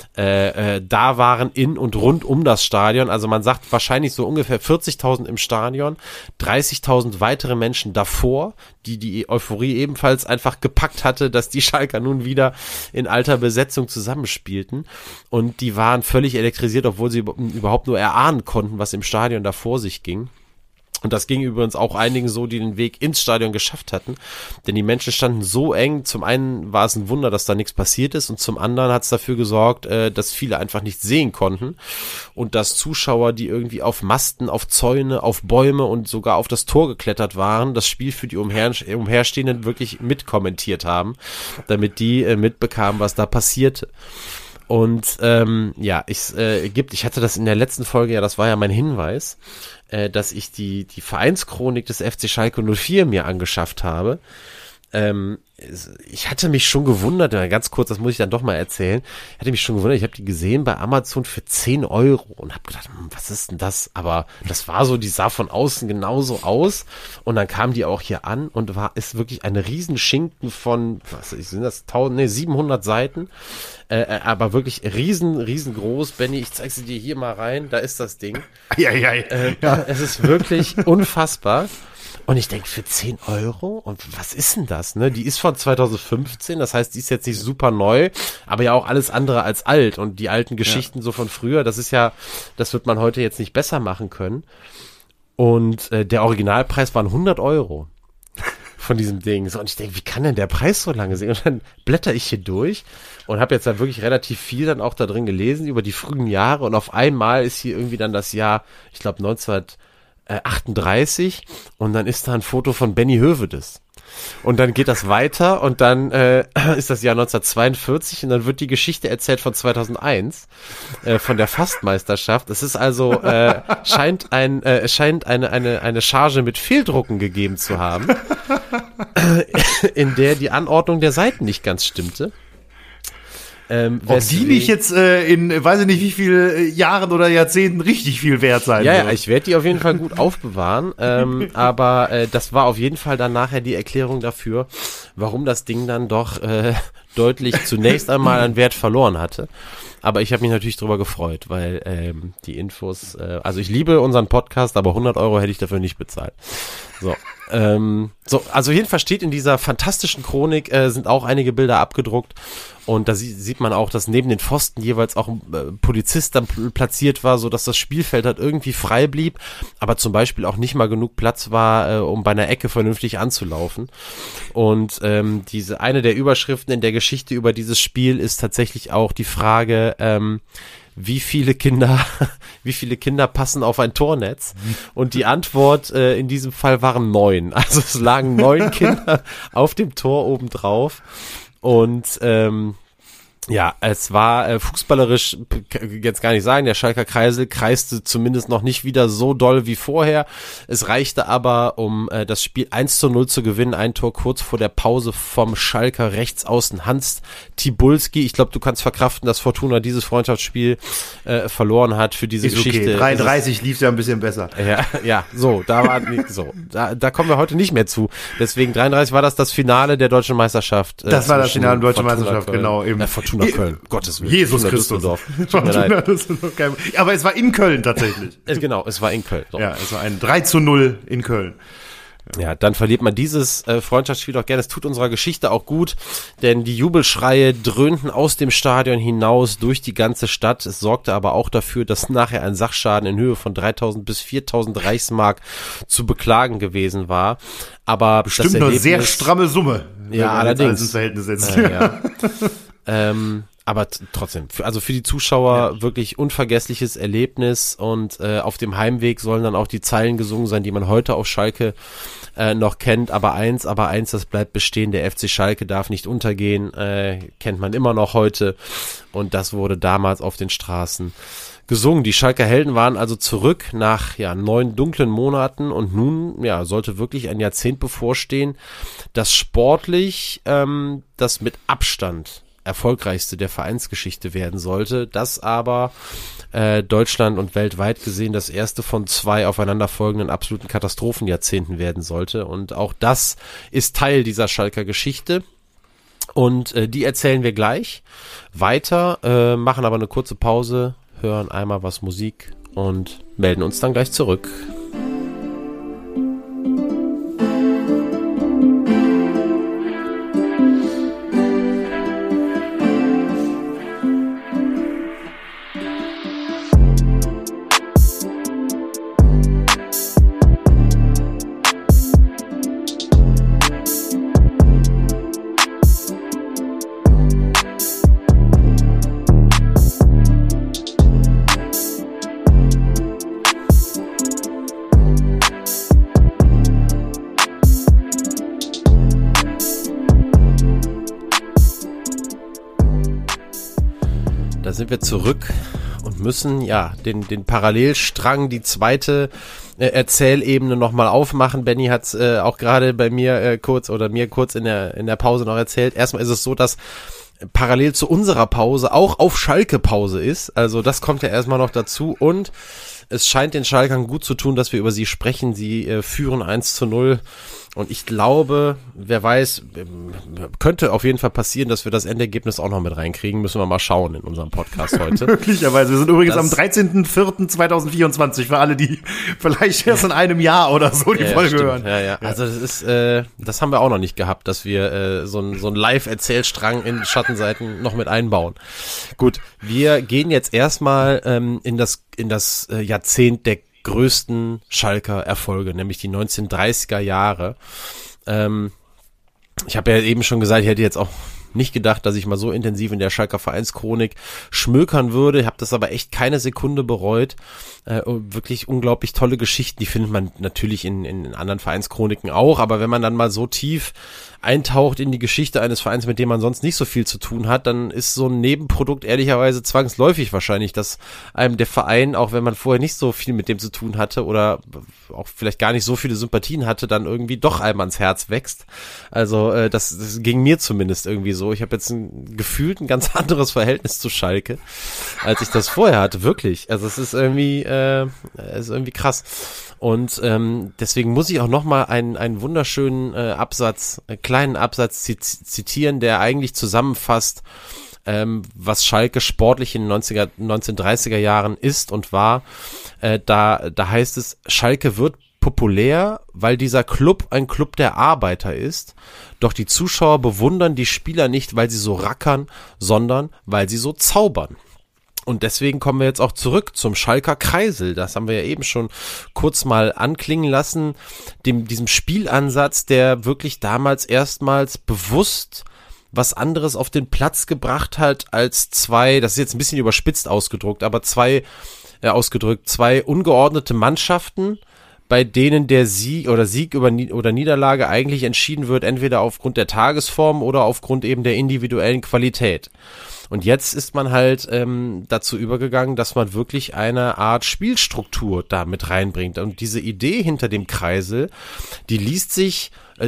da waren in und rund um das Stadion. Also man sagt wahrscheinlich so ungefähr 40.000 im Stadion, 30.000 weitere Menschen davor, die Euphorie ebenfalls einfach gepackt hatte, dass die Schalker nun wieder in alter Besetzung zusammenspielten. Und die waren völlig elektrisiert, obwohl sie überhaupt nur erahnen konnten, was im Stadion da vor sich ging. Und das ging übrigens auch einigen so, die den Weg ins Stadion geschafft hatten. Denn die Menschen standen so eng. Zum einen war es ein Wunder, dass da nichts passiert ist. Und zum anderen hat es dafür gesorgt, dass viele einfach nichts sehen konnten. Und dass Zuschauer, die irgendwie auf Masten, auf Zäune, auf Bäume und sogar auf das Tor geklettert waren, das Spiel für die Umherstehenden wirklich mitkommentiert haben, damit die mitbekamen, was da passierte. Und ich hatte das in der letzten Folge, ja, das war ja mein Hinweis, dass ich die Vereinschronik des FC Schalke 04 mir angeschafft habe. Ich hatte mich schon gewundert, ganz kurz, das muss ich dann doch mal erzählen, ich habe die gesehen bei Amazon für 10 Euro und habe gedacht, was ist denn das? Aber das war so, die sah von außen genauso aus und dann kam die auch hier an und ist wirklich eine Riesenschinken von, 700 Seiten, aber wirklich riesengroß. Benni, ich zeig sie dir hier mal rein, da ist das Ding. Ja. Es ist wirklich unfassbar. Und ich denke, für 10 Euro? Und was ist denn das, ne? Die ist von 2015, das heißt, die ist jetzt nicht super neu, aber ja auch alles andere als alt. Und die alten Geschichten so von früher, das wird man heute jetzt nicht besser machen können. Und der Originalpreis waren 100 Euro von diesem Ding. So, und ich denke, wie kann denn der Preis so lange sein? Und dann blätter ich hier durch und habe jetzt dann wirklich relativ viel dann auch da drin gelesen über die frühen Jahre. Und auf einmal ist hier irgendwie dann das Jahr, ich glaube 1938 und dann ist da ein Foto von Benny Hövedes. Und dann geht das weiter und dann ist das Jahr 1942 und dann wird die Geschichte erzählt von 2001 von der Fastmeisterschaft. Es ist also scheint eine Charge mit Fehldrucken gegeben zu haben, in der die Anordnung der Seiten nicht ganz stimmte. Ob die nicht jetzt in weiß ich nicht wie viel Jahren oder Jahrzehnten richtig viel wert sein wird. Ja, ich werde die auf jeden Fall gut aufbewahren, aber das war auf jeden Fall dann nachher die Erklärung dafür, warum das Ding dann doch deutlich zunächst einmal an Wert verloren hatte. Aber ich habe mich natürlich drüber gefreut, weil die Infos, also ich liebe unseren Podcast, aber 100 Euro hätte ich dafür nicht bezahlt. Also jedenfalls steht in dieser fantastischen Chronik, sind auch einige Bilder abgedruckt und da sieht man auch, dass neben den Pfosten jeweils auch ein Polizist dann platziert war, so dass das Spielfeld halt irgendwie frei blieb, aber zum Beispiel auch nicht mal genug Platz war, um bei einer Ecke vernünftig anzulaufen. Und eine der Überschriften in der Geschichte über dieses Spiel ist tatsächlich auch die Frage, wie viele Kinder passen auf ein Tornetz? Und die Antwort in diesem Fall waren 9. Also es lagen 9 Kinder auf dem Tor obendrauf. Und es war fußballerisch, jetzt gar nicht sagen, der Schalker Kreisel kreiste zumindest noch nicht wieder so doll wie vorher. Es reichte aber, um das Spiel 1:0 zu gewinnen, ein Tor kurz vor der Pause vom Schalker Rechtsaußen Hans Tibulski. Ich glaube, du kannst verkraften, dass Fortuna dieses Freundschaftsspiel verloren hat für diese Geschichte. Okay. 33 lief ja ein bisschen besser. Da kommen wir heute nicht mehr zu. Deswegen 33 war das Finale der deutschen Meisterschaft. Das war das Finale der deutschen Meisterschaft, genau. Fortuna Köln, Gottes Willen. Jesus Christus. Aber es war in Köln tatsächlich. Genau, es war in Köln. So. Ja, es war ein 3:0 in Köln. Ja, dann verliert man dieses Freundschaftsspiel auch gerne. Es tut unserer Geschichte auch gut, denn die Jubelschreie dröhnten aus dem Stadion hinaus durch die ganze Stadt. Es sorgte aber auch dafür, dass nachher ein Sachschaden in Höhe von 3.000 bis 4.000 Reichsmark zu beklagen gewesen war. Aber bestimmt eine sehr stramme Summe. Ja, allerdings. Ins Verhältnis setzt. Aber trotzdem, für die Zuschauer wirklich unvergessliches Erlebnis und auf dem Heimweg sollen dann auch die Zeilen gesungen sein, die man heute auf Schalke noch kennt. Aber eins, das bleibt bestehen, der FC Schalke darf nicht untergehen, kennt man immer noch heute und das wurde damals auf den Straßen gesungen. Die Schalker Helden waren also zurück nach 9 dunklen Monaten und nun sollte wirklich ein Jahrzehnt bevorstehen, das sportlich das mit Abstand erfolgreichste der Vereinsgeschichte werden sollte, das aber Deutschland und weltweit gesehen das erste von 2 aufeinanderfolgenden absoluten Katastrophenjahrzehnten werden sollte und auch das ist Teil dieser Schalker Geschichte und die erzählen wir gleich weiter, machen aber eine kurze Pause, hören einmal was Musik und melden uns dann gleich zurück. da sind wir zurück und müssen ja den Parallelstrang, die zweite Erzählebene nochmal aufmachen. Benny hat es auch gerade bei mir kurz in der Pause noch erzählt. Erstmal ist es so, dass parallel zu unserer Pause auch auf Schalke Pause ist. Also das kommt ja erstmal noch dazu und es scheint den Schalkern gut zu tun, dass wir über sie sprechen. Sie führen 1-0 und ich glaube, wer weiß, könnte auf jeden Fall passieren, dass wir das Endergebnis auch noch mit reinkriegen. Müssen wir mal schauen in unserem Podcast heute. Möglicherweise. Wir sind übrigens am 13.04.2024 für alle, die vielleicht erst in einem Jahr oder so die Folge hören. Ja. Also das ist, das haben wir auch noch nicht gehabt, dass wir so ein Live-Erzählstrang in Schattenseiten noch mit einbauen. Gut, wir gehen jetzt erstmal in das Jahrzehnt der größten Schalker Erfolge, nämlich die 1930er Jahre. Ich habe ja eben schon gesagt, ich hätte jetzt auch nicht gedacht, dass ich mal so intensiv in der Schalker Vereinschronik schmökern würde. Ich habe das aber echt keine Sekunde bereut. Wirklich unglaublich tolle Geschichten, die findet man natürlich in anderen Vereinschroniken auch, aber wenn man dann mal so tief eintaucht in die Geschichte eines Vereins, mit dem man sonst nicht so viel zu tun hat, dann ist so ein Nebenprodukt ehrlicherweise zwangsläufig wahrscheinlich, dass einem der Verein, auch wenn man vorher nicht so viel mit dem zu tun hatte oder auch vielleicht gar nicht so viele Sympathien hatte, dann irgendwie doch einem ans Herz wächst. Also das ging mir zumindest irgendwie so. Ich habe jetzt gefühlt ein ganz anderes Verhältnis zu Schalke, als ich das vorher hatte, wirklich. Also es ist irgendwie krass. Und deswegen muss ich auch nochmal einen wunderschönen kleinen Absatz zitieren, der eigentlich zusammenfasst, was Schalke sportlich in den 1930er Jahren ist und war. Da heißt es, Schalke wird populär, weil dieser Club ein Club der Arbeiter ist. Doch die Zuschauer bewundern die Spieler nicht, weil sie so rackern, sondern weil sie so zaubern. Und deswegen kommen wir jetzt auch zurück zum Schalker Kreisel. Das haben wir ja eben schon kurz mal anklingen lassen. Diesem Spielansatz, der wirklich damals erstmals bewusst was anderes auf den Platz gebracht hat als das ist jetzt ein bisschen überspitzt ausgedrückt, aber zwei ungeordnete Mannschaften, bei denen der Sieg oder Niederlage eigentlich entschieden wird, entweder aufgrund der Tagesform oder aufgrund eben der individuellen Qualität. Und jetzt ist man halt dazu übergegangen, dass man wirklich eine Art Spielstruktur da mit reinbringt. Und diese Idee hinter dem Kreisel, die liest sich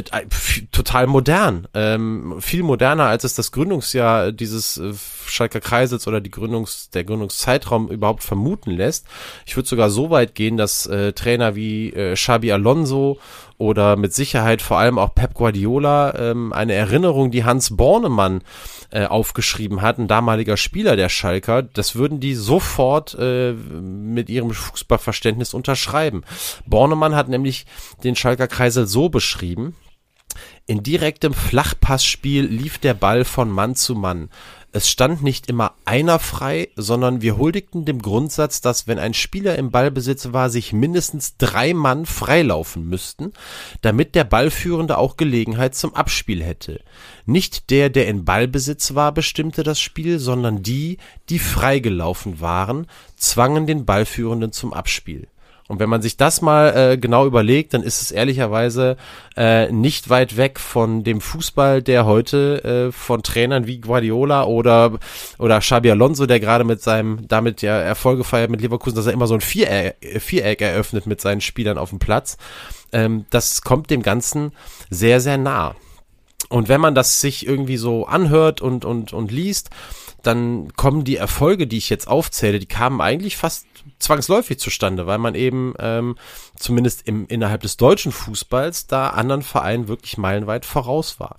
total modern, viel moderner, als es das Gründungsjahr dieses Schalker Kreisels oder der Gründungszeitraum überhaupt vermuten lässt. Ich würde sogar so weit gehen, dass Trainer wie Xabi Alonso oder mit Sicherheit vor allem auch Pep Guardiola eine Erinnerung, die Hans Bornemann aufgeschrieben hat, ein damaliger Spieler der Schalker, das würden die sofort mit ihrem Fußballverständnis unterschreiben. Bornemann hat nämlich den Schalker Kreisel so beschrieben: In direktem Flachpassspiel lief der Ball von Mann zu Mann. Es stand nicht immer einer frei, sondern wir huldigten dem Grundsatz, dass, wenn ein Spieler im Ballbesitz war, sich mindestens 3 Mann freilaufen müssten, damit der Ballführende auch Gelegenheit zum Abspiel hätte. Nicht der in Ballbesitz war, bestimmte das Spiel, sondern die freigelaufen waren, zwangen den Ballführenden zum Abspiel. Und wenn man sich das mal genau überlegt, dann ist es ehrlicherweise nicht weit weg von dem Fußball, der heute von Trainern wie Guardiola oder Xabi Alonso, der gerade damit ja Erfolge feiert mit Leverkusen, dass er immer so ein Viereck eröffnet mit seinen Spielern auf dem Platz. Das kommt dem Ganzen sehr, sehr nah. Und wenn man das sich irgendwie so anhört und liest, dann kommen die Erfolge, die ich jetzt aufzähle, die kamen eigentlich fast zwangsläufig zustande, weil man eben zumindest innerhalb des deutschen Fußballs da anderen Vereinen wirklich meilenweit voraus war.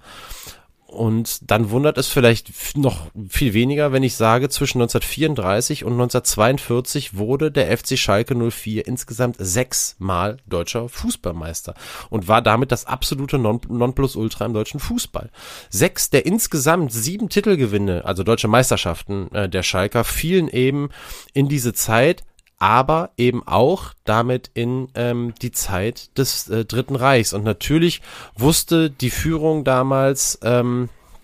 Und dann wundert es vielleicht noch viel weniger, wenn ich sage, zwischen 1934 und 1942 wurde der FC Schalke 04 insgesamt 6-mal deutscher Fußballmeister und war damit das absolute Nonplusultra im deutschen Fußball. 6 der insgesamt 7 Titelgewinne, also deutsche Meisterschaften der Schalker, fielen eben in diese Zeit, aber eben auch damit in die Zeit des Dritten Reichs. Und natürlich wusste die Führung damals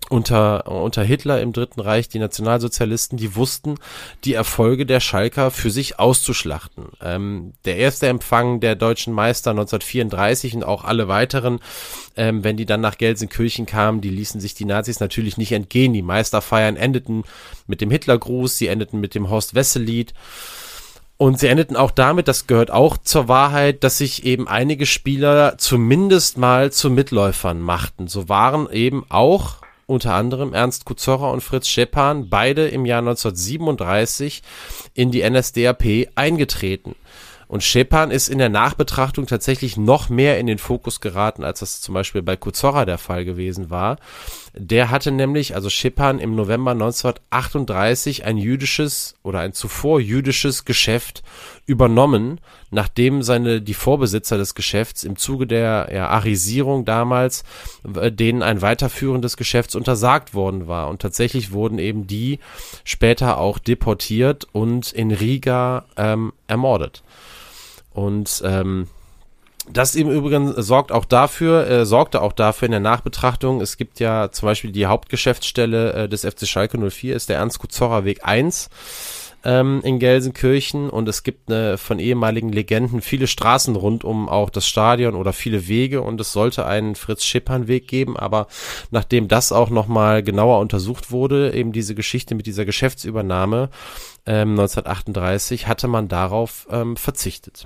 unter Hitler im Dritten Reich, die Nationalsozialisten, die wussten, die Erfolge der Schalker für sich auszuschlachten. Der erste Empfang der deutschen Meister 1934 und auch alle weiteren, wenn die dann nach Gelsenkirchen kamen, die ließen sich die Nazis natürlich nicht entgehen. Die Meisterfeiern endeten mit dem Hitlergruß, sie endeten mit dem Horst-Wessel-Lied. Und sie endeten auch damit, das gehört auch zur Wahrheit, dass sich eben einige Spieler zumindest mal zu Mitläufern machten. So waren eben auch unter anderem Ernst Kuzorra und Fritz Scheppan, beide im Jahr 1937 in die NSDAP eingetreten. Und Scheppan ist in der Nachbetrachtung tatsächlich noch mehr in den Fokus geraten, als das zum Beispiel bei Kuzorra der Fall gewesen war. Der hatte nämlich, also Scheppan, im November 1938 ein zuvor jüdisches Geschäft übernommen, nachdem die Vorbesitzer des Geschäfts im Zuge der Arisierung damals denen ein Weiterführen des Geschäfts untersagt worden war. Und tatsächlich wurden eben die später auch deportiert und in Riga ermordet. Und das im Übrigen sorgte auch dafür in der Nachbetrachtung. Es gibt ja zum Beispiel die Hauptgeschäftsstelle des FC Schalke 04, ist der Ernst-Kuzorra-Weg 1 in Gelsenkirchen, und es gibt von ehemaligen Legenden viele Straßen rund um auch das Stadion oder viele Wege, und es sollte einen Fritz-Scheppan-Weg geben, aber nachdem das auch nochmal genauer untersucht wurde, eben diese Geschichte mit dieser Geschäftsübernahme 1938, hatte man darauf verzichtet.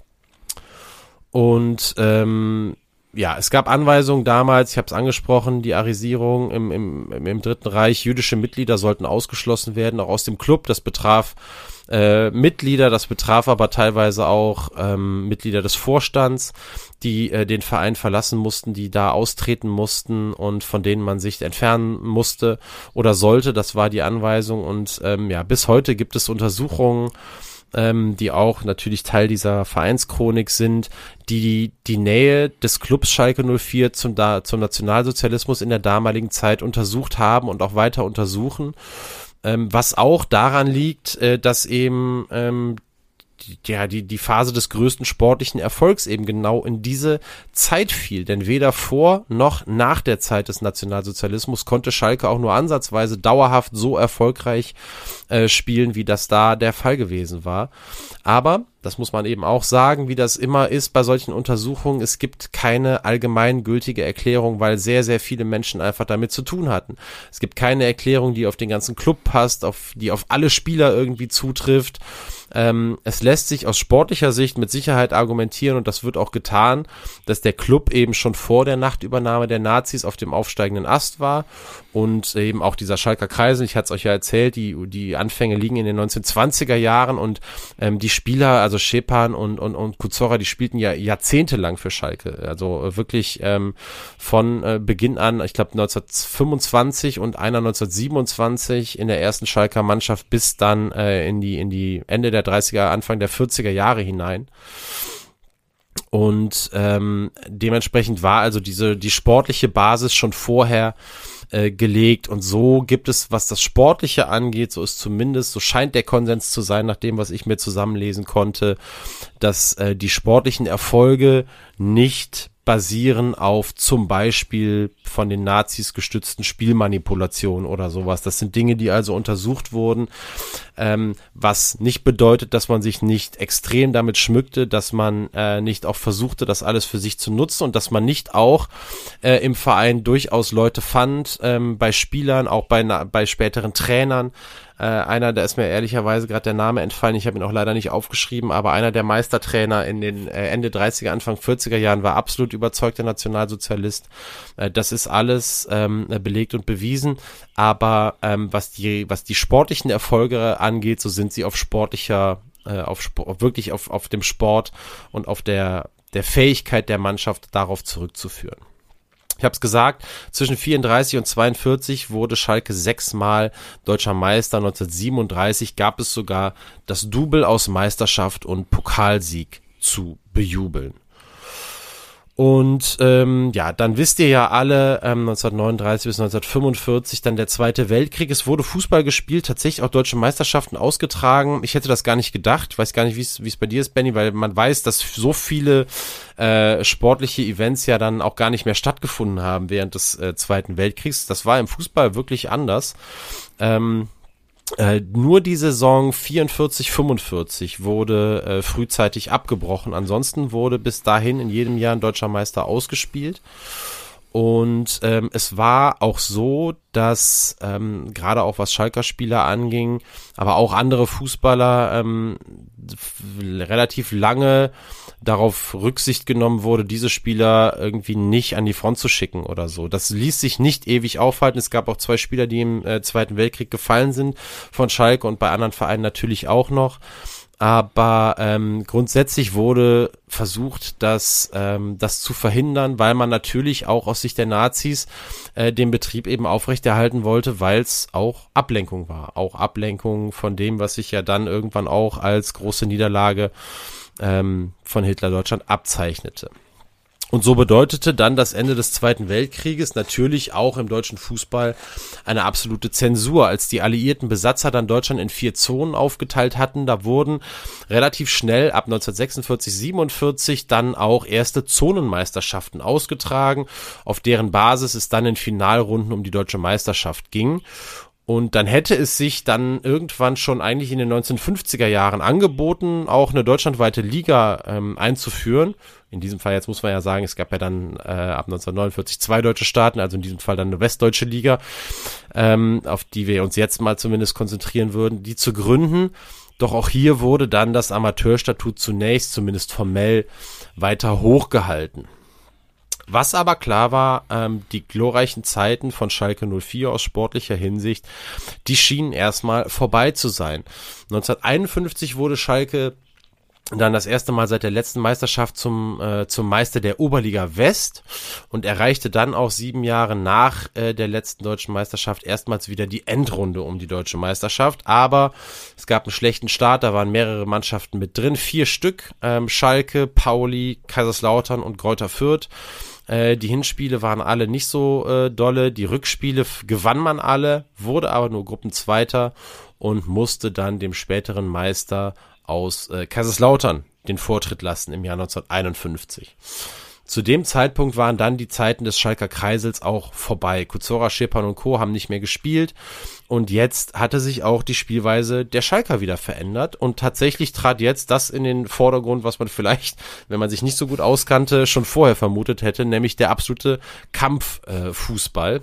Und es gab Anweisungen damals, ich habe es angesprochen, die Arisierung im Dritten Reich, jüdische Mitglieder sollten ausgeschlossen werden, auch aus dem Club. Das betraf Mitglieder, das betraf aber teilweise auch Mitglieder des Vorstands, die den Verein verlassen mussten, die da austreten mussten und von denen man sich entfernen musste oder sollte. Das war die Anweisung, und bis heute gibt es Untersuchungen, die auch natürlich Teil dieser Vereinschronik sind, die Nähe des Clubs Schalke 04 zum Nationalsozialismus in der damaligen Zeit untersucht haben und auch weiter untersuchen, was auch daran liegt, dass eben die Phase des größten sportlichen Erfolgs eben genau in diese Zeit fiel. Denn weder vor noch nach der Zeit des Nationalsozialismus konnte Schalke auch nur ansatzweise dauerhaft so erfolgreich spielen, wie das da der Fall gewesen war. Aber, das muss man eben auch sagen, wie das immer ist bei solchen Untersuchungen, es gibt keine allgemeingültige Erklärung, weil sehr, sehr viele Menschen einfach damit zu tun hatten. Es gibt keine Erklärung, die auf den ganzen Club passt, die auf alle Spieler irgendwie zutrifft. Es lässt sich aus sportlicher Sicht mit Sicherheit argumentieren, und das wird auch getan, dass der Club eben schon vor der Nachtübernahme der Nazis auf dem aufsteigenden Ast war, und eben auch dieser Schalker Kreisel, ich hatte es euch ja erzählt, die Anfänge liegen in den 1920er Jahren, und die Spieler, also Scheppan und Kuzorra, die spielten ja jahrzehntelang für Schalke, also wirklich von Beginn an, ich glaube 1925 und einer 1927 in der ersten Schalker Mannschaft bis dann in die Ende der 30er, Anfang der 40er Jahre hinein. Und dementsprechend war also die sportliche Basis schon vorher gelegt, und so gibt es, was das Sportliche angeht, so scheint der Konsens zu sein, nach dem, was ich mir zusammenlesen konnte, dass die sportlichen Erfolge nicht basieren auf zum Beispiel von den Nazis gestützten Spielmanipulationen oder sowas. Das sind Dinge, die also untersucht wurden, was nicht bedeutet, dass man sich nicht extrem damit schmückte, dass man nicht auch versuchte, das alles für sich zu nutzen, und dass man nicht auch im Verein durchaus Leute fand, bei Spielern, auch bei späteren Trainern. Einer, da ist mir ehrlicherweise gerade der Name entfallen, ich habe ihn auch leider nicht aufgeschrieben, aber einer der Meistertrainer in den Ende 30er, Anfang 40er Jahren war absolut überzeugter Nationalsozialist. Das ist alles belegt und bewiesen, aber was die sportlichen Erfolge angeht, so sind sie auf dem Sport und auf der Fähigkeit der Mannschaft darauf zurückzuführen. Ich habe es gesagt, zwischen 34 und 42 wurde Schalke 6-mal deutscher Meister. 1937 gab es sogar das Double aus Meisterschaft und Pokalsieg zu bejubeln. Und dann wisst ihr ja alle, 1939 bis 1945 dann der Zweite Weltkrieg. Es wurde Fußball gespielt, tatsächlich auch deutsche Meisterschaften ausgetragen. Ich hätte das gar nicht gedacht. Ich weiß gar nicht, wie es bei dir ist, Benny, weil man weiß, dass so viele sportliche Events ja dann auch gar nicht mehr stattgefunden haben während des Zweiten Weltkriegs. Das war im Fußball wirklich anders. Nur die Saison 44-45 wurde frühzeitig abgebrochen. Ansonsten wurde bis dahin in jedem Jahr ein deutscher Meister ausgespielt. Und es war auch so, dass gerade auch was Schalker Spieler anging, aber auch andere Fußballer relativ lange darauf Rücksicht genommen wurde, diese Spieler irgendwie nicht an die Front zu schicken oder so. Das ließ sich nicht ewig aufhalten. Es gab auch 2 Spieler, die im Zweiten Weltkrieg gefallen sind von Schalke und bei anderen Vereinen natürlich auch noch. Aber grundsätzlich wurde versucht, das zu verhindern, weil man natürlich auch aus Sicht der Nazis den Betrieb eben aufrechterhalten wollte, weil es auch Ablenkung war. Auch Ablenkung von dem, was sich ja dann irgendwann auch als große Niederlage von Hitler-Deutschland abzeichnete. Und so bedeutete dann das Ende des Zweiten Weltkrieges natürlich auch im deutschen Fußball eine absolute Zensur. Als die alliierten Besatzer dann Deutschland in 4 Zonen aufgeteilt hatten, da wurden relativ schnell ab 1946, 47 dann auch erste Zonenmeisterschaften ausgetragen, auf deren Basis es dann in Finalrunden um die deutsche Meisterschaft ging. Und dann hätte es sich dann irgendwann schon eigentlich in den 1950er Jahren angeboten, auch eine deutschlandweite Liga einzuführen. In diesem Fall, jetzt muss man ja sagen, es gab ja dann ab 1949 2 deutsche Staaten, also in diesem Fall dann eine westdeutsche Liga, auf die wir uns jetzt mal zumindest konzentrieren würden, die zu gründen. Doch auch hier wurde dann das Amateurstatut zunächst, zumindest formell, weiter hochgehalten. Was aber klar war, die glorreichen Zeiten von Schalke 04 aus sportlicher Hinsicht, die schienen erstmal vorbei zu sein. 1951 wurde Schalke dann das erste Mal seit der letzten Meisterschaft zum Meister der Oberliga West und erreichte dann auch 7 Jahre nach der letzten deutschen Meisterschaft erstmals wieder die Endrunde um die deutsche Meisterschaft. Aber es gab einen schlechten Start, da waren mehrere Mannschaften mit drin, 4 Stück, Schalke, Pauli, Kaiserslautern und Greuther Fürth. Die Hinspiele waren alle nicht so dolle, die Rückspiele gewann man alle, wurde aber nur Gruppenzweiter und musste dann dem späteren Meister aus Kaiserslautern den Vortritt lassen im Jahr 1951. Zu dem Zeitpunkt waren dann die Zeiten des Schalker Kreisels auch vorbei. Kuzora, Schirpan und Co. haben nicht mehr gespielt und jetzt hatte sich auch die Spielweise der Schalker wieder verändert und tatsächlich trat jetzt das in den Vordergrund, was man vielleicht, wenn man sich nicht so gut auskannte, schon vorher vermutet hätte, nämlich der absolute Kampffußball.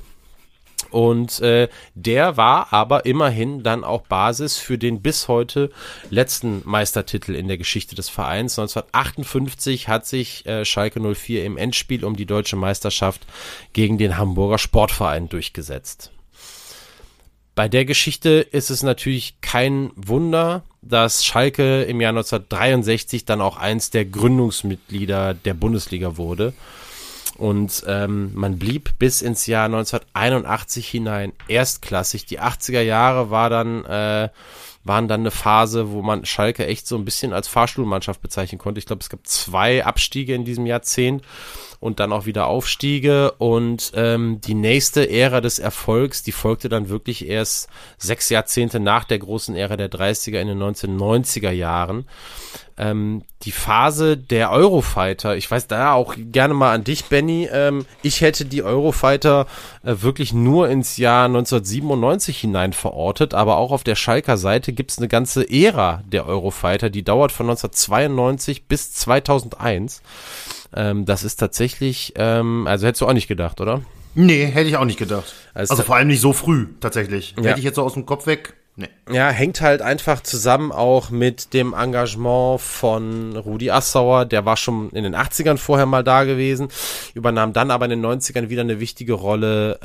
Und der war aber immerhin dann auch Basis für den bis heute letzten Meistertitel in der Geschichte des Vereins. 1958 hat sich Schalke 04 im Endspiel um die deutsche Meisterschaft gegen den Hamburger Sportverein durchgesetzt. Bei der Geschichte ist es natürlich kein Wunder, dass Schalke im Jahr 1963 dann auch eins der Gründungsmitglieder der Bundesliga wurde. Und man blieb bis ins Jahr 1981 hinein erstklassig. Die 80er Jahre waren dann eine Phase, wo man Schalke echt so ein bisschen als Fahrstuhlmannschaft bezeichnen konnte. Ich glaube, es gab 2 Abstiege in diesem Jahrzehnt und dann auch wieder Aufstiege. Und die nächste Ära des Erfolgs, die folgte dann wirklich erst 6 Jahrzehnte nach der großen Ära der 30er in den 1990er Jahren. Die Phase der Eurofighter, ich weiß da auch gerne mal an dich, Benny, ich hätte die Eurofighter wirklich nur ins Jahr 1997 hinein verortet, aber auch auf der Schalker Seite gibt es eine ganze Ära der Eurofighter, die dauert von 1992 bis 2001. Das ist tatsächlich, also hättest du auch nicht gedacht, oder? Nee, hätte ich auch nicht gedacht. Also vor allem nicht so früh, tatsächlich. Ja. Hätte ich jetzt so aus dem Kopf weg. Nee. Ja, hängt halt einfach zusammen auch mit dem Engagement von Rudi Assauer, der war schon in den 80ern vorher mal da gewesen, übernahm dann aber in den 90ern wieder eine wichtige Rolle,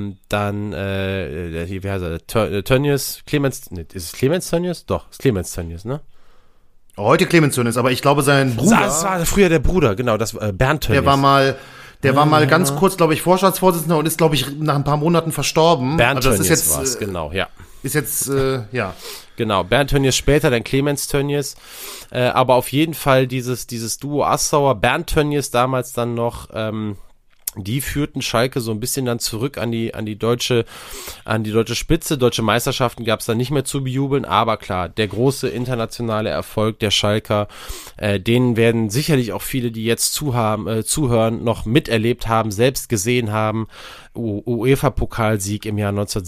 wie heißt er, Tönnies, Clemens, nee, ist es Clemens Tönnies? Doch, ist Clemens Tönnies, ne? Heute Clemens Tönnies, aber ich glaube sein Bruder. Das war früher der Bruder, genau, das Bernd Tönnies. Der war mal ganz kurz, glaube ich, Vorstandsvorsitzender und ist, glaube ich, nach ein paar Monaten verstorben. Bernd Tönnies war es, genau, ja. ist jetzt, ja. Genau, Bernd Tönnies später, dann Clemens Tönnies, aber auf jeden Fall dieses Duo Assauer, Bernd Tönnies damals dann noch, die führten Schalke so ein bisschen dann zurück an die deutsche Spitze. Deutsche Meisterschaften gab es dann nicht mehr zu bejubeln, aber klar, der große internationale Erfolg der Schalker, den werden sicherlich auch viele, die jetzt zuhören, noch miterlebt haben, selbst gesehen haben. UEFA-Pokalsieg im Jahr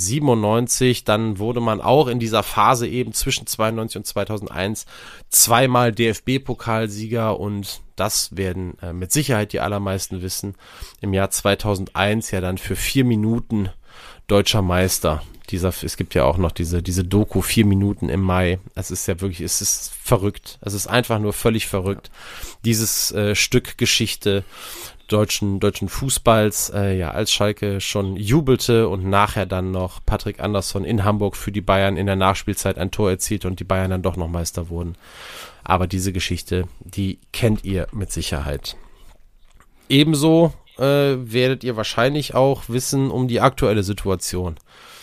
1997, dann wurde man auch in dieser Phase eben zwischen 92 und 2001 zweimal DFB-Pokalsieger und das werden mit Sicherheit die allermeisten wissen. Im Jahr 2001 ja dann für 4 Minuten deutscher Meister. Es gibt ja auch noch diese Doku 4 Minuten im Mai. Es ist ja wirklich, es ist verrückt. Es ist einfach nur völlig verrückt. Dieses Stück Geschichte deutschen Fußballs, als Schalke schon jubelte und nachher dann noch Patrick Andersson in Hamburg für die Bayern in der Nachspielzeit ein Tor erzielte und die Bayern dann doch noch Meister wurden. Aber diese Geschichte, die kennt ihr mit Sicherheit. Ebenso werdet ihr wahrscheinlich auch wissen um die aktuelle Situation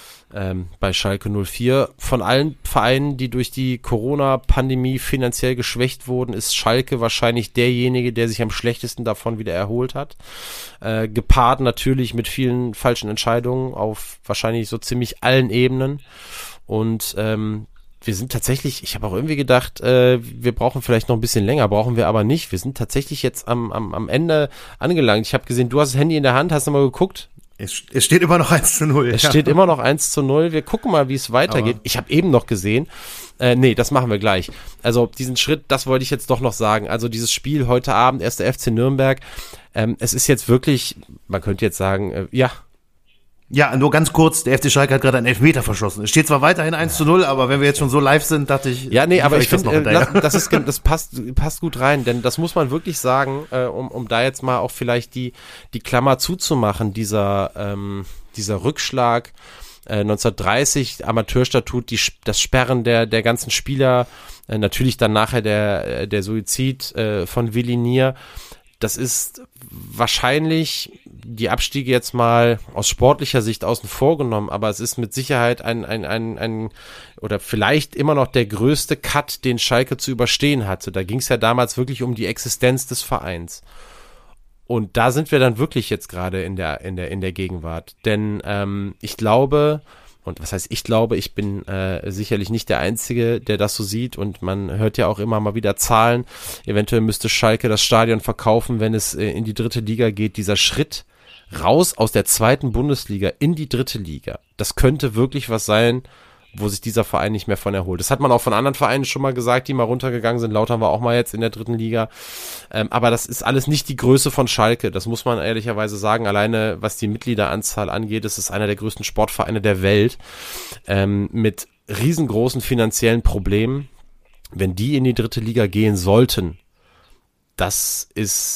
bei Schalke 04. Von allen Vereinen, die durch die Corona-Pandemie finanziell geschwächt wurden, ist Schalke wahrscheinlich derjenige, der sich am schlechtesten davon wieder erholt hat. Gepaart natürlich mit vielen falschen Entscheidungen auf wahrscheinlich so ziemlich allen Ebenen. Und wir sind tatsächlich, ich habe auch irgendwie gedacht, wir brauchen vielleicht noch ein bisschen länger, brauchen wir aber nicht. Wir sind tatsächlich jetzt am Ende angelangt. Ich habe gesehen, du hast das Handy in der Hand, hast du mal geguckt? Es steht immer noch 1:0. Es steht immer noch 1:0. Wir gucken mal, wie es weitergeht. Ich habe eben noch gesehen, das machen wir gleich. Also diesen Schritt, das wollte ich jetzt doch noch sagen. Also dieses Spiel heute Abend, 1. FC Nürnberg, es ist jetzt wirklich, man könnte jetzt sagen, Ja, nur ganz kurz, der FC Schalke hat gerade einen Elfmeter verschossen. Es steht zwar weiterhin 1:0, aber wenn wir jetzt schon so live sind, dachte ich... Ja, nee, aber ich finde, das passt gut rein, denn das muss man wirklich sagen, um da jetzt mal auch vielleicht die Klammer zuzumachen, dieser Rückschlag 1930, Amateurstatut, das Sperren der ganzen Spieler, natürlich dann nachher der Suizid von Willi Nier. Das ist wahrscheinlich die Abstiege jetzt mal aus sportlicher Sicht außen vor genommen, aber es ist mit Sicherheit ein oder vielleicht immer noch der größte Cut, den Schalke zu überstehen hatte. Da ging es ja damals wirklich um die Existenz des Vereins. Und da sind wir dann wirklich jetzt gerade in der Gegenwart. Denn ich glaube, und was heißt ich glaube, ich bin sicherlich nicht der Einzige, der das so sieht und man hört ja auch immer mal wieder Zahlen. Eventuell müsste Schalke das Stadion verkaufen, wenn es in die 3. Liga geht. Dieser Schritt raus aus der 2. Bundesliga in die 3. Liga, das könnte wirklich was sein, wo sich dieser Verein nicht mehr von erholt. Das hat man auch von anderen Vereinen schon mal gesagt, die mal runtergegangen sind. Lautern war auch mal jetzt in der 3. Liga. Aber das ist alles nicht die Größe von Schalke. Das muss man ehrlicherweise sagen. Alleine was die Mitgliederanzahl angeht, ist es einer der größten Sportvereine der Welt. Mit riesengroßen finanziellen Problemen. Wenn die in die 3. Liga gehen sollten, das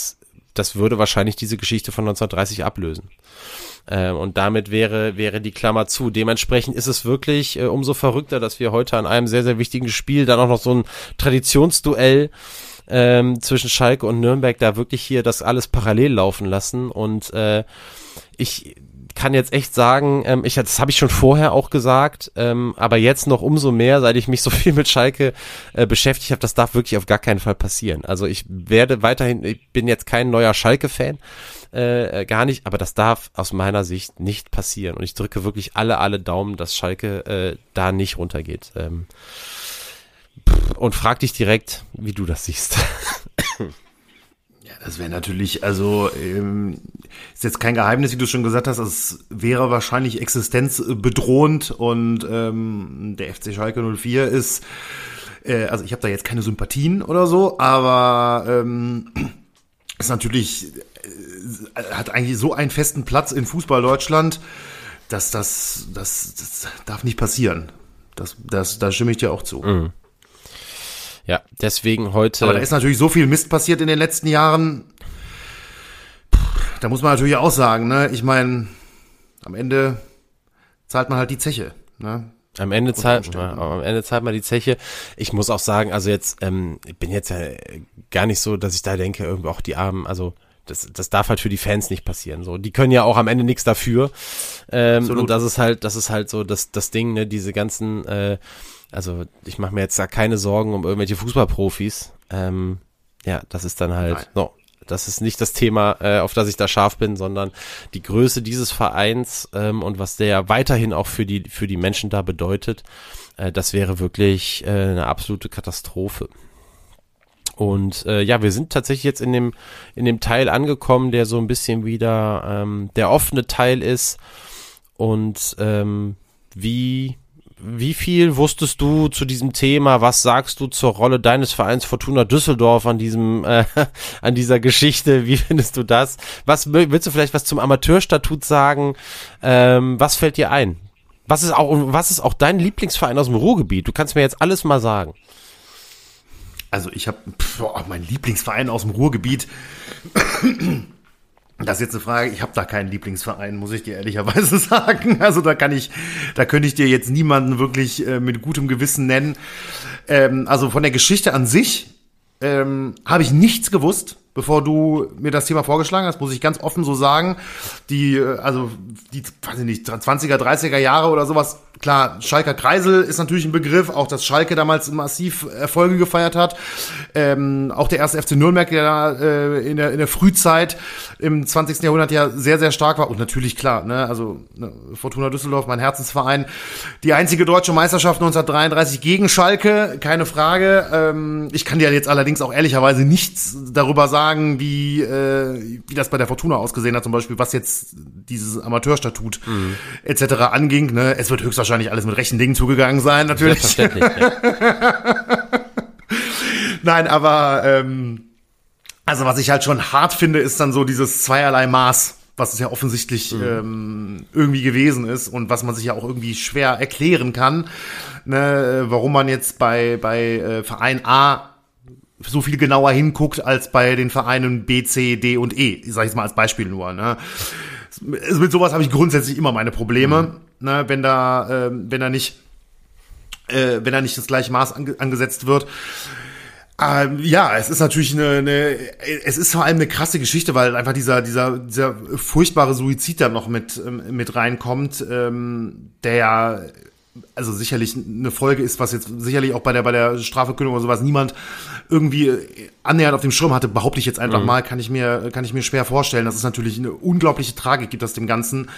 würde wahrscheinlich diese Geschichte von 1930 ablösen. Und damit wäre die Klammer zu. Dementsprechend ist es wirklich umso verrückter, dass wir heute an einem sehr, sehr wichtigen Spiel dann auch noch so ein Traditionsduell zwischen Schalke und Nürnberg da wirklich hier das alles parallel laufen lassen. Und ich kann jetzt echt sagen, das habe ich schon vorher auch gesagt, aber jetzt noch umso mehr, seit ich mich so viel mit Schalke beschäftigt habe, das darf wirklich auf gar keinen Fall passieren. Also ich bin jetzt kein neuer Schalke-Fan, gar nicht, aber das darf aus meiner Sicht nicht passieren. Und ich drücke wirklich alle Daumen, dass Schalke da nicht runtergeht. Und frag dich direkt, wie du das siehst. Ja, das wäre natürlich, ist jetzt kein Geheimnis, wie du schon gesagt hast, es wäre wahrscheinlich existenzbedrohend und der FC Schalke 04 ist, also ich habe da jetzt keine Sympathien oder so, aber ist natürlich, hat eigentlich so einen festen Platz in Fußball Deutschland, dass das darf nicht passieren. Da stimme ich dir auch zu. Mhm. Ja, deswegen heute. Aber da ist natürlich so viel Mist passiert in den letzten Jahren. Da muss man natürlich auch sagen, ne? Ich meine, am Ende zahlt man halt die Zeche, ne? Am Ende zahlt man die Zeche. Ich muss auch sagen, also jetzt, ich bin jetzt ja gar nicht so, dass ich da denke, irgendwie auch die Armen, also das darf halt für die Fans nicht passieren. So, die können ja auch am Ende nichts dafür. Und das ist halt so das Ding, ne, diese ganzen, also ich mache mir jetzt da keine Sorgen um irgendwelche Fußballprofis. Ja, das ist dann halt, no, das ist nicht das Thema, auf das ich da scharf bin, sondern die Größe dieses Vereins und was der weiterhin auch für die Menschen da bedeutet, das wäre wirklich eine absolute Katastrophe. Und ja, wir sind tatsächlich jetzt in dem Teil angekommen, der so ein bisschen wieder der offene Teil ist. Und wie viel wusstest du zu diesem Thema? Was sagst du zur Rolle deines Vereins Fortuna Düsseldorf an dieser Geschichte? Wie findest du das? Willst du vielleicht was zum Amateurstatut sagen? Was fällt dir ein? Was ist auch dein Lieblingsverein aus dem Ruhrgebiet? Du kannst mir jetzt alles mal sagen. Also ich habe mein Lieblingsverein aus dem Ruhrgebiet. Das ist jetzt eine Frage, ich habe da keinen Lieblingsverein, muss ich dir ehrlicherweise sagen. Also da könnte ich dir jetzt niemanden wirklich mit gutem Gewissen nennen. Also von der Geschichte an sich habe ich nichts gewusst, bevor du mir das Thema vorgeschlagen hast, muss ich ganz offen so sagen. Die, weiß ich nicht, 20er, 30er Jahre oder sowas. Klar, Schalker Kreisel ist natürlich ein Begriff, auch dass Schalke damals massiv Erfolge gefeiert hat. Auch der erste FC Nürnberg, der da in der Frühzeit im 20. Jahrhundert ja sehr, sehr stark war. Und natürlich, klar, Fortuna Düsseldorf, mein Herzensverein. Die einzige deutsche Meisterschaft 1933 gegen Schalke, keine Frage. Ich kann dir jetzt allerdings auch ehrlicherweise nichts darüber sagen, wie das bei der Fortuna ausgesehen hat, zum Beispiel, was jetzt dieses Amateurstatut etc. anging. Ne? Es wird höchstwahrscheinlich alles mit rechten Dingen zugegangen sein, natürlich. Selbstverständlich, ja. Nein, aber also was ich halt schon hart finde, ist dann so dieses zweierlei Maß, was es ja offensichtlich irgendwie gewesen ist und was man sich ja auch irgendwie schwer erklären kann, ne? Warum man jetzt bei Verein A so viel genauer hinguckt als bei den Vereinen B, C, D und E. Ich sage jetzt mal als Beispiel nur. Ne? Mit sowas habe ich grundsätzlich immer meine Probleme, ne? Wenn da nicht das gleiche Maß angesetzt wird. Ja, es ist natürlich es ist vor allem eine krasse Geschichte, weil einfach dieser furchtbare Suizid da noch mit reinkommt, der ja also sicherlich eine Folge ist, was jetzt sicherlich auch bei der Strafverkündung oder sowas niemand irgendwie annähernd auf dem Schirm hatte, behaupte ich jetzt einfach mal, kann ich mir schwer vorstellen. Das ist natürlich eine unglaubliche Tragik, gibt das dem Ganzen.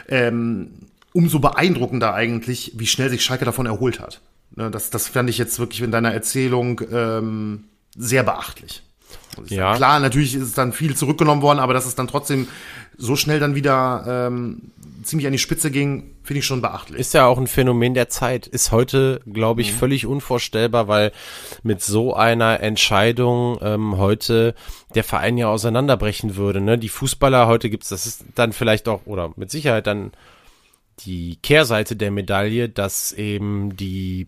Umso beeindruckender eigentlich, wie schnell sich Schalke davon erholt hat. Das fand ich jetzt wirklich in deiner Erzählung sehr beachtlich. Ja. Klar, natürlich ist es dann viel zurückgenommen worden, aber dass es dann trotzdem so schnell dann wieder ziemlich an die Spitze ging, finde ich schon beachtlich. Ist ja auch ein Phänomen der Zeit. Ist heute, glaube ich, völlig unvorstellbar, weil mit so einer Entscheidung heute der Verein ja auseinanderbrechen würde. Ne? Die Fußballer, heute gibt's, das ist dann vielleicht auch, oder mit Sicherheit dann die Kehrseite der Medaille, dass eben die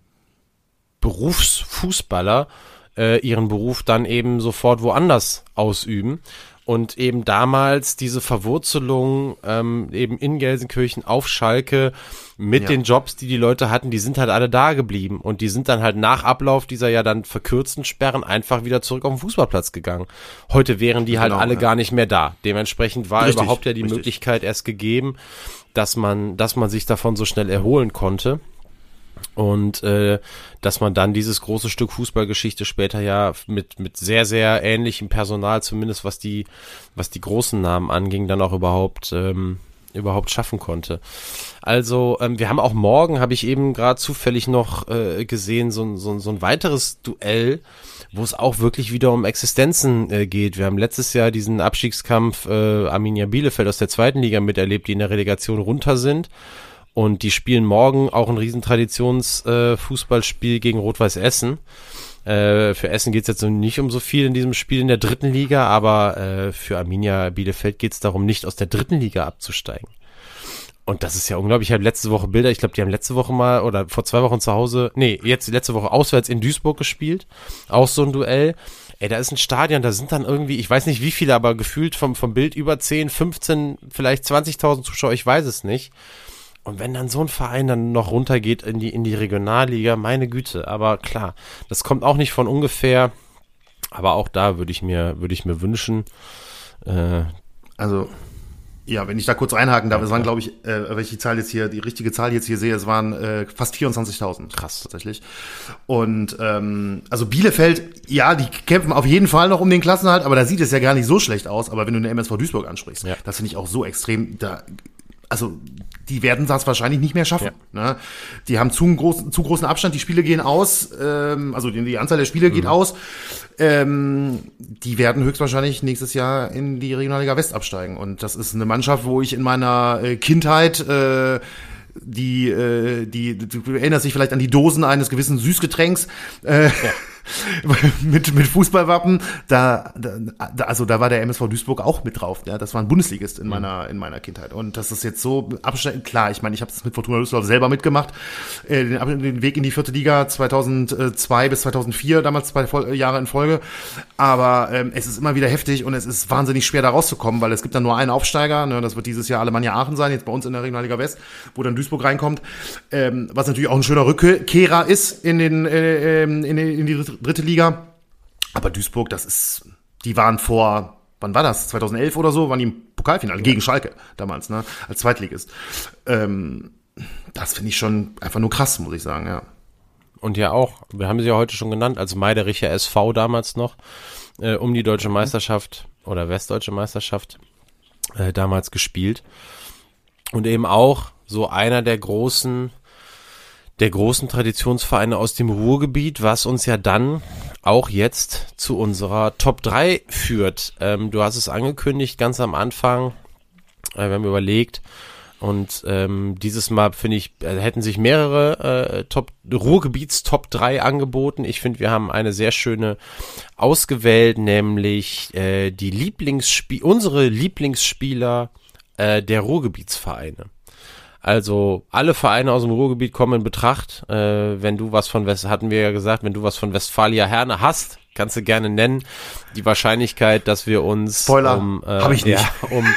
Berufsfußballer ihren Beruf dann eben sofort woanders ausüben und eben damals diese Verwurzelung eben in Gelsenkirchen auf Schalke mit den Jobs, die Leute hatten, die sind halt alle da geblieben und die sind dann halt nach Ablauf dieser ja dann verkürzten Sperren einfach wieder zurück auf den Fußballplatz gegangen. Heute wären die halt alle gar nicht mehr da. Dementsprechend war überhaupt ja die Möglichkeit erst gegeben, dass man sich davon so schnell erholen konnte. Und dass man dann dieses große Stück Fußballgeschichte später ja mit sehr, sehr ähnlichem Personal, zumindest was die großen Namen anging, dann auch überhaupt schaffen konnte. Also wir haben auch morgen, habe ich eben gerade zufällig noch gesehen, so ein weiteres Duell, wo es auch wirklich wieder um Existenzen geht. Wir haben letztes Jahr diesen Abstiegskampf Arminia Bielefeld aus der zweiten Liga miterlebt, die in der Relegation runter sind. Und die spielen morgen auch ein Riesentraditions-Fußballspiel gegen Rot-Weiß Essen. Für Essen geht's jetzt nicht um so viel in diesem Spiel in der dritten Liga, aber für Arminia Bielefeld geht's darum, nicht aus der dritten Liga abzusteigen. Und das ist ja unglaublich. Ich habe letzte Woche Bilder, ich glaube, die haben letzte Woche mal oder vor 2 Wochen zu Hause, jetzt letzte Woche auswärts in Duisburg gespielt. Auch so ein Duell. Da ist ein Stadion, da sind dann irgendwie, ich weiß nicht wie viele, aber gefühlt vom Bild über 10, 15, vielleicht 20.000 Zuschauer, ich weiß es nicht. Und wenn dann so ein Verein dann noch runtergeht in die Regionalliga, meine Güte, aber klar, das kommt auch nicht von ungefähr, aber auch da würde ich mir wünschen, Also, ja, wenn ich da kurz einhaken darf, es waren, glaube ich, wenn ich die richtige Zahl jetzt hier sehe, es waren fast 24.000. Krass. Tatsächlich. Und also Bielefeld, ja, die kämpfen auf jeden Fall noch um den Klassenerhalt, aber da sieht es ja gar nicht so schlecht aus. Aber wenn du den MSV Duisburg ansprichst, das finde ich auch so extrem, also die werden das wahrscheinlich nicht mehr schaffen. Ja. Ne? Die haben zu großen Abstand, die Spiele gehen aus, also die Anzahl der Spiele geht aus. Die werden höchstwahrscheinlich nächstes Jahr in die Regionalliga West absteigen. Und das ist eine Mannschaft, wo ich in meiner Kindheit du erinnerst dich vielleicht an die Dosen eines gewissen Süßgetränks, mit Fußballwappen, da war der MSV Duisburg auch mit drauf, ja, das war ein Bundesligist in meiner Kindheit, und das ist jetzt so abschneiden, klar, ich meine, ich habe das mit Fortuna Düsseldorf selber mitgemacht, den Weg in die 4. Liga 2002 bis 2004, damals 2 Jahre in Folge, aber es ist immer wieder heftig und es ist wahnsinnig schwer da rauszukommen, weil es gibt dann nur einen Aufsteiger, ne, das wird dieses Jahr Alemannia Aachen sein, jetzt bei uns in der Regionalliga West, wo dann Duisburg reinkommt, was natürlich auch ein schöner Rückkehrer ist in die 3. Liga. Aber Duisburg, die waren wann war das? 2011 oder so, waren die im Pokalfinale gegen Schalke damals, ne, als Zweitligist. Das finde ich schon einfach nur krass, muss ich sagen, ja. Und ja auch, wir haben sie ja heute schon genannt, als Meidericher SV damals noch, um die deutsche Meisterschaft oder westdeutsche Meisterschaft damals gespielt. Und eben auch so einer der großen Traditionsvereine aus dem Ruhrgebiet, was uns ja dann auch jetzt zu unserer Top 3 führt. Du hast es angekündigt, ganz am Anfang, wir haben überlegt, und dieses Mal, finde ich, hätten sich mehrere Ruhrgebiets Top 3 angeboten. Ich finde, wir haben eine sehr schöne ausgewählt, nämlich unsere Lieblingsspieler der Ruhrgebietsvereine. Also alle Vereine aus dem Ruhrgebiet kommen in Betracht. Wenn du was von hatten wir ja gesagt, wenn du was von Westfalia Herne hast, kannst du gerne nennen. Die Wahrscheinlichkeit, dass wir uns hab ich nicht.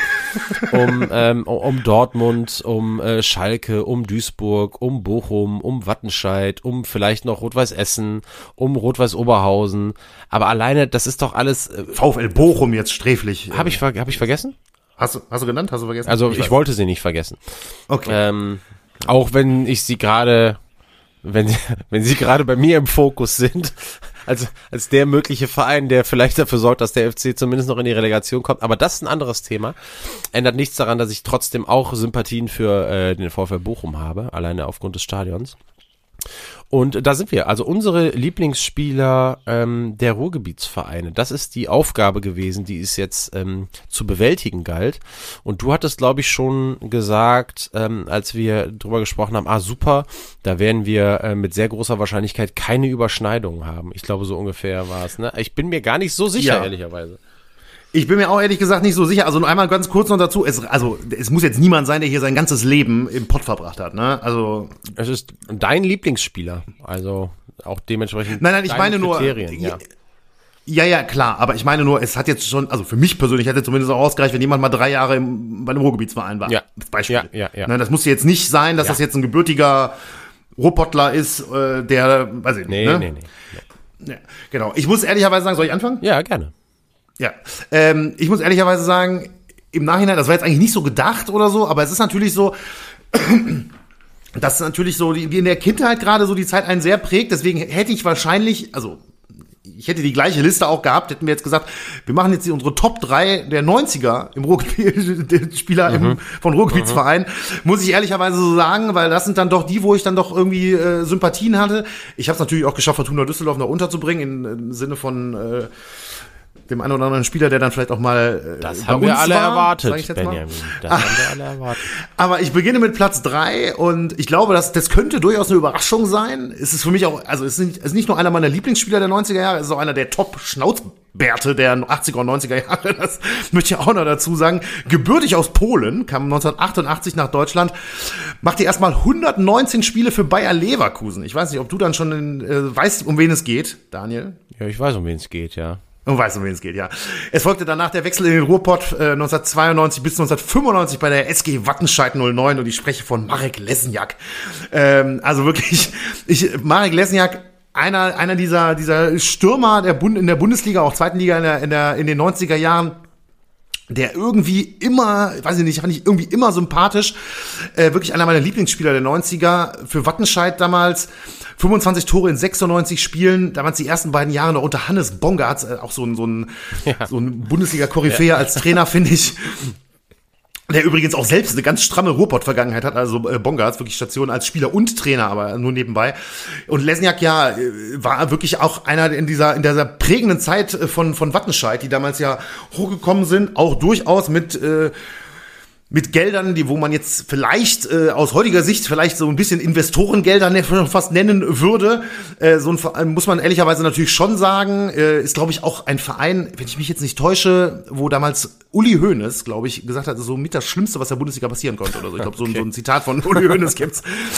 um Dortmund, um Schalke, um Duisburg, um Bochum, um Wattenscheid, um vielleicht noch Rot-Weiß Essen, um Rot-Weiß Oberhausen. Aber alleine, das ist doch alles. VfL Bochum jetzt sträflich. Hab ich vergessen? Hast du genannt? Hast du vergessen? Also ich wollte sie nicht vergessen. Okay. Auch wenn ich sie gerade, wenn sie gerade bei mir im Fokus sind, als der mögliche Verein, der vielleicht dafür sorgt, dass der FC zumindest noch in die Relegation kommt. Aber das ist ein anderes Thema. Ändert nichts daran, dass ich trotzdem auch Sympathien für den VfL Bochum habe, alleine aufgrund des Stadions. Und da sind wir, also unsere Lieblingsspieler der Ruhrgebietsvereine. Das ist die Aufgabe gewesen, die es jetzt zu bewältigen galt. Und du hattest, glaube ich, schon gesagt, als wir drüber gesprochen haben, super, da werden wir mit sehr großer Wahrscheinlichkeit keine Überschneidungen haben. Ich glaube, so ungefähr war es. Ne? Ich bin mir gar nicht so sicher, ehrlicherweise. Ich bin mir auch ehrlich gesagt nicht so sicher. Also nur einmal ganz kurz noch dazu. Es muss jetzt niemand sein, der hier sein ganzes Leben im Pott verbracht hat. Ne? Also es ist dein Lieblingsspieler. Also auch dementsprechend. Nein, ich meine Kriterien, nur. Ja, klar. Aber ich meine nur, es hat jetzt schon, also für mich persönlich hätte zumindest auch ausgereicht, wenn jemand mal 3 Jahre bei einem Ruhrgebietsverein war. Ja. Als Beispiel. Ja. Ne, das muss jetzt nicht sein, dass das jetzt ein gebürtiger Ruhrpottler ist, der, weiß ich nicht. Nee. Ja, genau. Ich muss ehrlicherweise sagen, soll ich anfangen? Ja, gerne. Ja, ich muss ehrlicherweise sagen, im Nachhinein, das war jetzt eigentlich nicht so gedacht oder so, aber es ist natürlich so, dass natürlich so in der Kindheit gerade so die Zeit einen sehr prägt, deswegen hätte ich wahrscheinlich, also ich hätte die gleiche Liste auch gehabt, hätten wir jetzt gesagt, wir machen jetzt unsere Top 3 der 90er im Ruhrgebiet, Spieler von Ruhrgebietsverein, muss ich ehrlicherweise so sagen, weil das sind dann doch die, wo ich dann doch irgendwie Sympathien hatte. Ich habe es natürlich auch geschafft, Fortuna Düsseldorf noch unterzubringen, im Sinne von dem einen oder anderen Spieler, der dann vielleicht auch mal das haben wir alle erwartet, Benjamin. Das haben wir alle erwartet. Aber ich beginne mit Platz 3 und ich glaube, das könnte durchaus eine Überraschung sein. Es ist für mich auch, also es ist nicht nur einer meiner Lieblingsspieler der 90er Jahre, es ist auch einer der Top-Schnauzbärte der 80er und 90er Jahre. Das möchte ich auch noch dazu sagen. Gebürtig aus Polen, kam 1988 nach Deutschland, machte erstmal 119 Spiele für Bayer Leverkusen. Ich weiß nicht, ob du dann schon weißt, um wen es geht, Daniel? Ja, ich weiß, um wen es geht, ja. Und weißt, um wen es geht, ja. Es folgte danach der Wechsel in den Ruhrpott 1992 bis 1995 bei der SG Wattenscheid 09 und ich spreche von Marek Lesniak. Also wirklich, Marek Lesniak, einer dieser Stürmer in der Bundesliga, auch zweiten Liga in den 90er Jahren, der irgendwie immer, weiß ich nicht, fand ich irgendwie immer sympathisch. Wirklich einer meiner Lieblingsspieler der 90er. Für Wattenscheid damals 25 Tore in 96 Spielen. Damals die ersten beiden Jahre noch unter Hannes Bongartz, auch so ein Bundesliga-Koryphäe als Trainer, finde ich. Der übrigens auch selbst eine ganz stramme Ruhrpott-Vergangenheit hat, also Bongartz, wirklich Station als Spieler und Trainer, aber nur nebenbei. Und Lesniak, ja, war wirklich auch einer in dieser prägenden Zeit von Wattenscheid, die damals ja hochgekommen sind, auch durchaus mit Geldern, wo man jetzt vielleicht aus heutiger Sicht vielleicht so ein bisschen Investorengelder fast nennen würde. So ein Verein, muss man ehrlicherweise natürlich schon sagen, ist, glaube ich, auch ein Verein, wenn ich mich jetzt nicht täusche, wo damals Uli Hoeneß, glaube ich, gesagt hat, so mit das Schlimmste, was der Bundesliga passieren konnte oder so. Ich glaube, so ein Zitat von Uli Hoeneß gibt's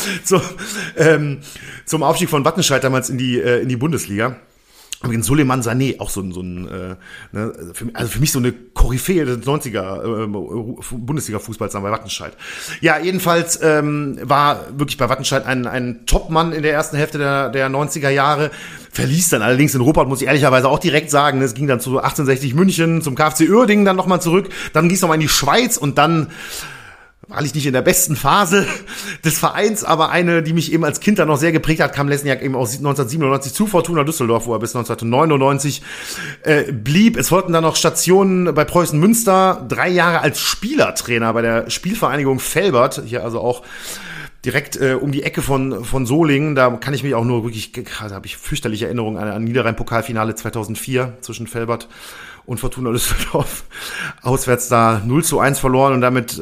zum Aufstieg von Wattenscheid damals in die Bundesliga. Übrigens Suleiman Sané, auch für mich so eine Koryphäe des 90er Bundesliga-Fußballs bei Wattenscheid. Ja, jedenfalls war wirklich bei Wattenscheid ein Topmann in der ersten Hälfte der 90er Jahre, verließ dann allerdings in Ruhrpott, muss ich ehrlicherweise auch direkt sagen, es ging dann zu 1860 München, zum KfC Uerdingen dann nochmal zurück, dann ging es nochmal in die Schweiz und dann war ich nicht in der besten Phase des Vereins, aber eine, die mich eben als Kind dann noch sehr geprägt hat, kam Lesniak eben aus 1997 zu Fortuna Düsseldorf, wo er bis 1999 blieb. Es folgten dann noch Stationen bei Preußen Münster, 3 Jahre als Spielertrainer bei der Spielvereinigung Velbert, hier also auch direkt um die Ecke von Solingen. Da kann ich mich auch nur wirklich, da habe ich fürchterliche Erinnerungen an Niederrhein-Pokalfinale 2004 zwischen Velbert und Fortuna Düsseldorf. Auswärts da 0:1 verloren und damit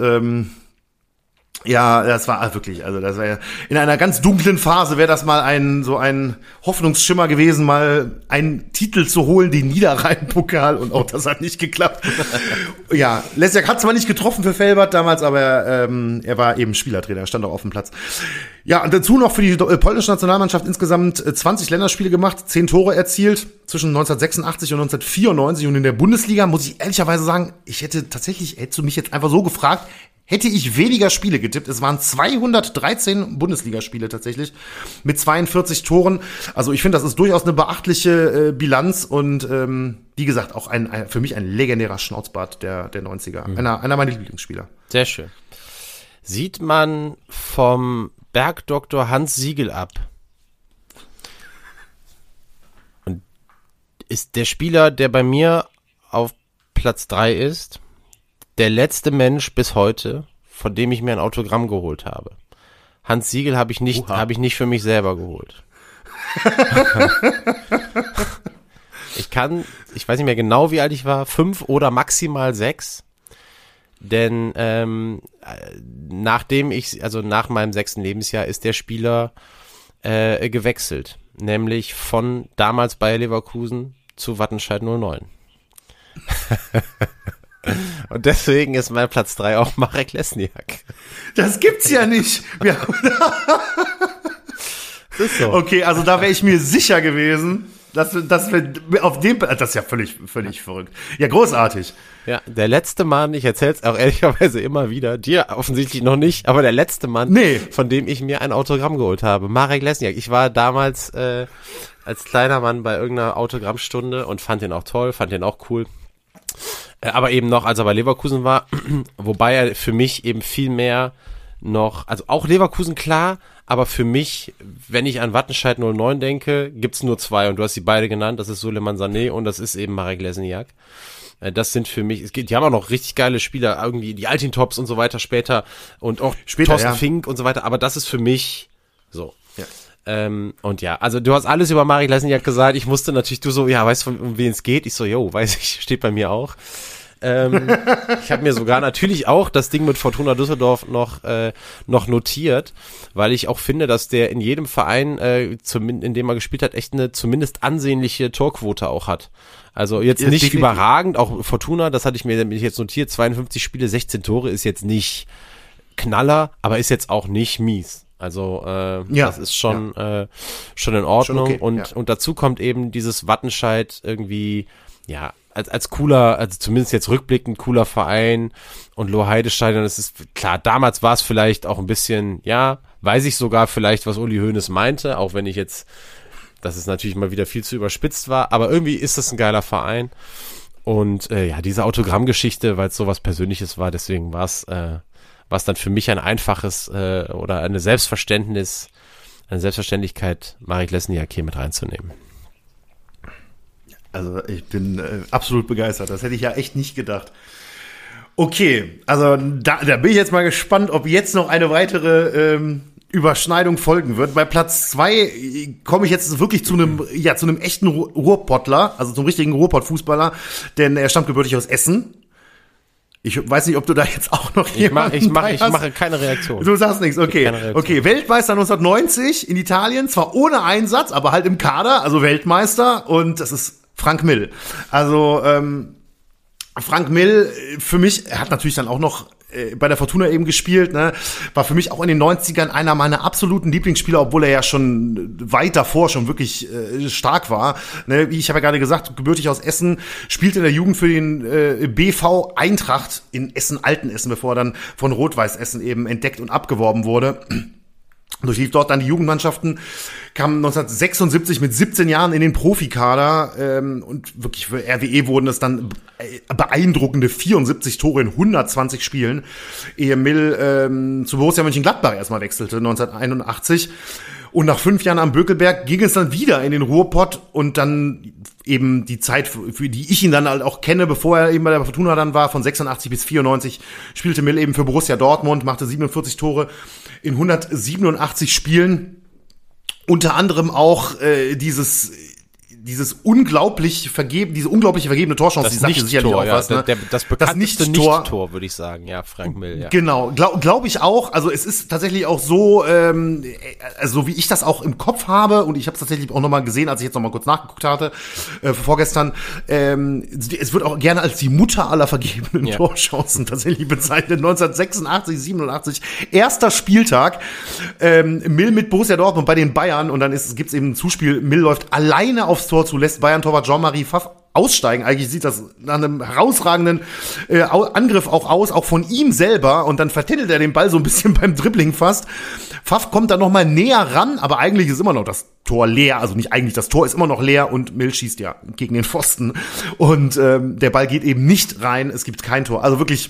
ja, das war wirklich, also das war in einer ganz dunklen Phase wäre das mal ein Hoffnungsschimmer gewesen, mal einen Titel zu holen, den Niederrhein-Pokal, und auch das hat nicht geklappt. Ja, Lesniak hat zwar nicht getroffen für Velbert damals, aber er war eben Spielertrainer, stand auch auf dem Platz. Ja, und dazu noch für die polnische Nationalmannschaft insgesamt 20 Länderspiele gemacht, 10 Tore erzielt zwischen 1986 und 1994, und in der Bundesliga muss ich ehrlicherweise sagen, hättest du mich jetzt einfach so gefragt, hätte ich weniger Spiele getippt. Es waren 213 Bundesligaspiele tatsächlich mit 42 Toren. Also ich finde, das ist durchaus eine beachtliche Bilanz und wie gesagt, auch für mich ein legendärer Schnauzbart der 90er. Mhm. Einer meiner Lieblingsspieler. Sehr schön. Sieht man vom Bergdoktor Hans Siegel ab und ist der Spieler, der bei mir auf Platz 3 ist, der letzte Mensch bis heute, von dem ich mir ein Autogramm geholt habe. Hans Siegel habe ich nicht für mich selber geholt. Ich weiß nicht mehr genau, wie alt ich war, 5 oder maximal 6. Denn nach meinem 6. Lebensjahr ist der Spieler gewechselt. Nämlich von damals Bayer Leverkusen zu Wattenscheid 09. Und deswegen ist mein Platz 3 auch Marek Lesniak. Das gibt's ja nicht. Das ist so. Okay, also da wäre ich mir sicher gewesen, dass wir auf dem, das ist ja völlig verrückt. Ja, großartig. Ja, der letzte Mann, ich erzähl's auch ehrlicherweise immer wieder, dir offensichtlich noch nicht, aber der letzte Mann, von dem ich mir ein Autogramm geholt habe, Marek Lesniak. Ich war damals als kleiner Mann bei irgendeiner Autogrammstunde und fand den auch toll, fand den auch cool. Aber eben noch, als er bei Leverkusen war, wobei er für mich eben viel mehr noch, also auch Leverkusen klar, aber für mich, wenn ich an Wattenscheid 09 denke, gibt's nur 2 und du hast sie beide genannt, das ist Suleiman Sané und das ist eben Marek Lesniak. Das sind für mich, die haben auch noch richtig geile Spieler, irgendwie die Altintops und so weiter später und auch Thorsten Fink und so weiter, aber das ist für mich so. Ja. Und ja, also du hast alles über Marek Lesniak gesagt, ich musste natürlich, du so, ja, weißt du, um wen es geht? Ich so, weiß ich, steht bei mir auch. Ich habe mir sogar natürlich auch das Ding mit Fortuna Düsseldorf noch notiert, weil ich auch finde, dass der in jedem Verein, in dem er gespielt hat, echt eine zumindest ansehnliche Torquote auch hat. Also jetzt nicht definitiv überragend, auch Fortuna, das hatte ich mir jetzt notiert, 52 Spiele, 16 Tore ist jetzt nicht Knaller, aber ist jetzt auch nicht mies. Also das ist schon in Ordnung. Schon okay, und dazu kommt eben dieses Wattenscheid irgendwie, ja, als cooler, also zumindest jetzt rückblickend cooler Verein, und Lohr Heidestein, das ist klar, damals war es vielleicht auch ein bisschen, ja, weiß ich sogar vielleicht, was Uli Hoeneß meinte, auch wenn ich jetzt, dass es natürlich mal wieder viel zu überspitzt war, aber irgendwie ist das ein geiler Verein Und diese Autogrammgeschichte, weil es sowas Persönliches war, deswegen war es dann für mich ein einfaches oder eine Selbstverständlichkeit, Marek Lesniak hier mit reinzunehmen. Also ich bin absolut begeistert. Das hätte ich ja echt nicht gedacht. Okay, also da bin ich jetzt mal gespannt, ob jetzt noch eine weitere Überschneidung folgen wird. Bei Platz 2 komme ich jetzt wirklich zu einem echten Ruhrpottler, also zum richtigen Ruhrpott-Fußballer, denn er stammt gebürtig aus Essen. Ich weiß nicht, ob du da jetzt auch noch jemanden Ich mache keine Reaktion. Du sagst nichts, okay. Okay, Weltmeister 1990 in Italien, zwar ohne Einsatz, aber halt im Kader, also Weltmeister, und das ist Frank Mill. Also Frank Mill, für mich, er hat natürlich dann auch noch bei der Fortuna eben gespielt, ne, war für mich auch in den 90ern einer meiner absoluten Lieblingsspieler, obwohl er ja schon weit davor schon wirklich stark war. Ne, wie ich habe ja gerade gesagt, gebürtig aus Essen, spielte in der Jugend für den BV Eintracht in Essen-Altenessen, bevor er dann von Rot-Weiß Essen eben entdeckt und abgeworben wurde. Durchlief dort dann die Jugendmannschaften, kam 1976 mit 17 Jahren in den Profikader und wirklich für RWE wurden es dann beeindruckende 74 Tore in 120 Spielen, ehe Mill zu Borussia Mönchengladbach erstmal wechselte 1981. Und nach 5 Jahren am Bökelberg ging es dann wieder in den Ruhrpott und dann eben die Zeit, für die ich ihn dann halt auch kenne, bevor er eben bei der Fortuna dann war, von 86 bis 94, spielte Mill eben für Borussia Dortmund, machte 47 Tore in 187 Spielen. Unter anderem auch diese unglaublich vergebene Torchance, das die sagte sicherlich auch was, ne? Das bekannteste Nicht-Tor, würde ich sagen, ja, Frank Mill, ja. Genau, glaube ich auch. Also es ist tatsächlich auch so, also wie ich das auch im Kopf habe, und ich habe es tatsächlich auch nochmal gesehen, als ich jetzt nochmal kurz nachgeguckt hatte, vorgestern, es wird auch gerne als die Mutter aller vergebenen Torchancen tatsächlich bezeichnet. 1986, 87, erster Spieltag, Mill mit Borussia Dortmund bei den Bayern, und dann gibt's eben ein Zuspiel, Mill läuft alleine aufs Tor zu, lässt Bayern-Torwart Jean-Marie Pfaff aussteigen. Eigentlich sieht das nach einem herausragenden Angriff auch aus, auch von ihm selber, und dann vertändelt er den Ball so ein bisschen beim Dribbling fast. Pfaff kommt dann nochmal näher ran, aber eigentlich ist immer noch das Tor leer, also nicht eigentlich, das Tor ist immer noch leer, und Mill schießt ja gegen den Pfosten und der Ball geht eben nicht rein, es gibt kein Tor. Also wirklich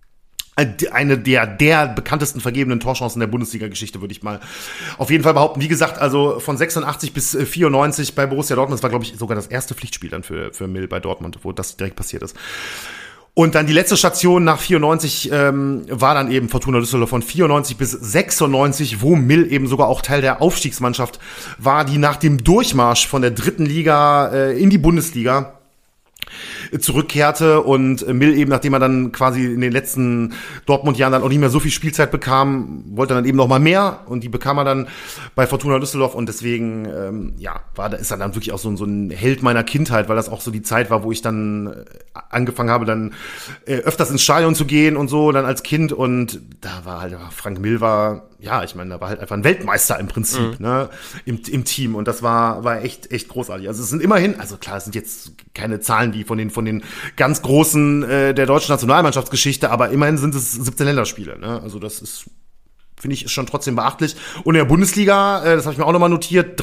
eine der bekanntesten vergebenen Torchancen der Bundesliga-Geschichte, würde ich mal auf jeden Fall behaupten. Wie gesagt, also von 86 bis 94 bei Borussia Dortmund, das war, glaube ich, sogar das erste Pflichtspiel dann für Mill bei Dortmund, wo das direkt passiert ist. Und dann die letzte Station nach 94 war dann eben Fortuna Düsseldorf von 94 bis 96, wo Mill eben sogar auch Teil der Aufstiegsmannschaft war, die nach dem Durchmarsch von der dritten Liga in die Bundesliga zurückkehrte, und Mill eben, nachdem er dann quasi in den letzten Dortmund-Jahren dann auch nicht mehr so viel Spielzeit bekam, wollte dann eben noch mal mehr, und die bekam er dann bei Fortuna Düsseldorf, und deswegen ist er dann wirklich auch so ein Held meiner Kindheit, weil das auch so die Zeit war, wo ich dann angefangen habe, dann öfters ins Stadion zu gehen und so, dann als Kind, und da war halt Frank Mill da war halt einfach ein Weltmeister im Prinzip, ne, im Team, und das war echt großartig. Also es sind immerhin, also klar, es sind jetzt keine Zahlen wie von den ganz großen der deutschen Nationalmannschaftsgeschichte, aber immerhin sind es 17 Länderspiele, ne? Also das ist, finde ich, ist schon trotzdem beachtlich. Und in der Bundesliga, das habe ich mir auch nochmal notiert,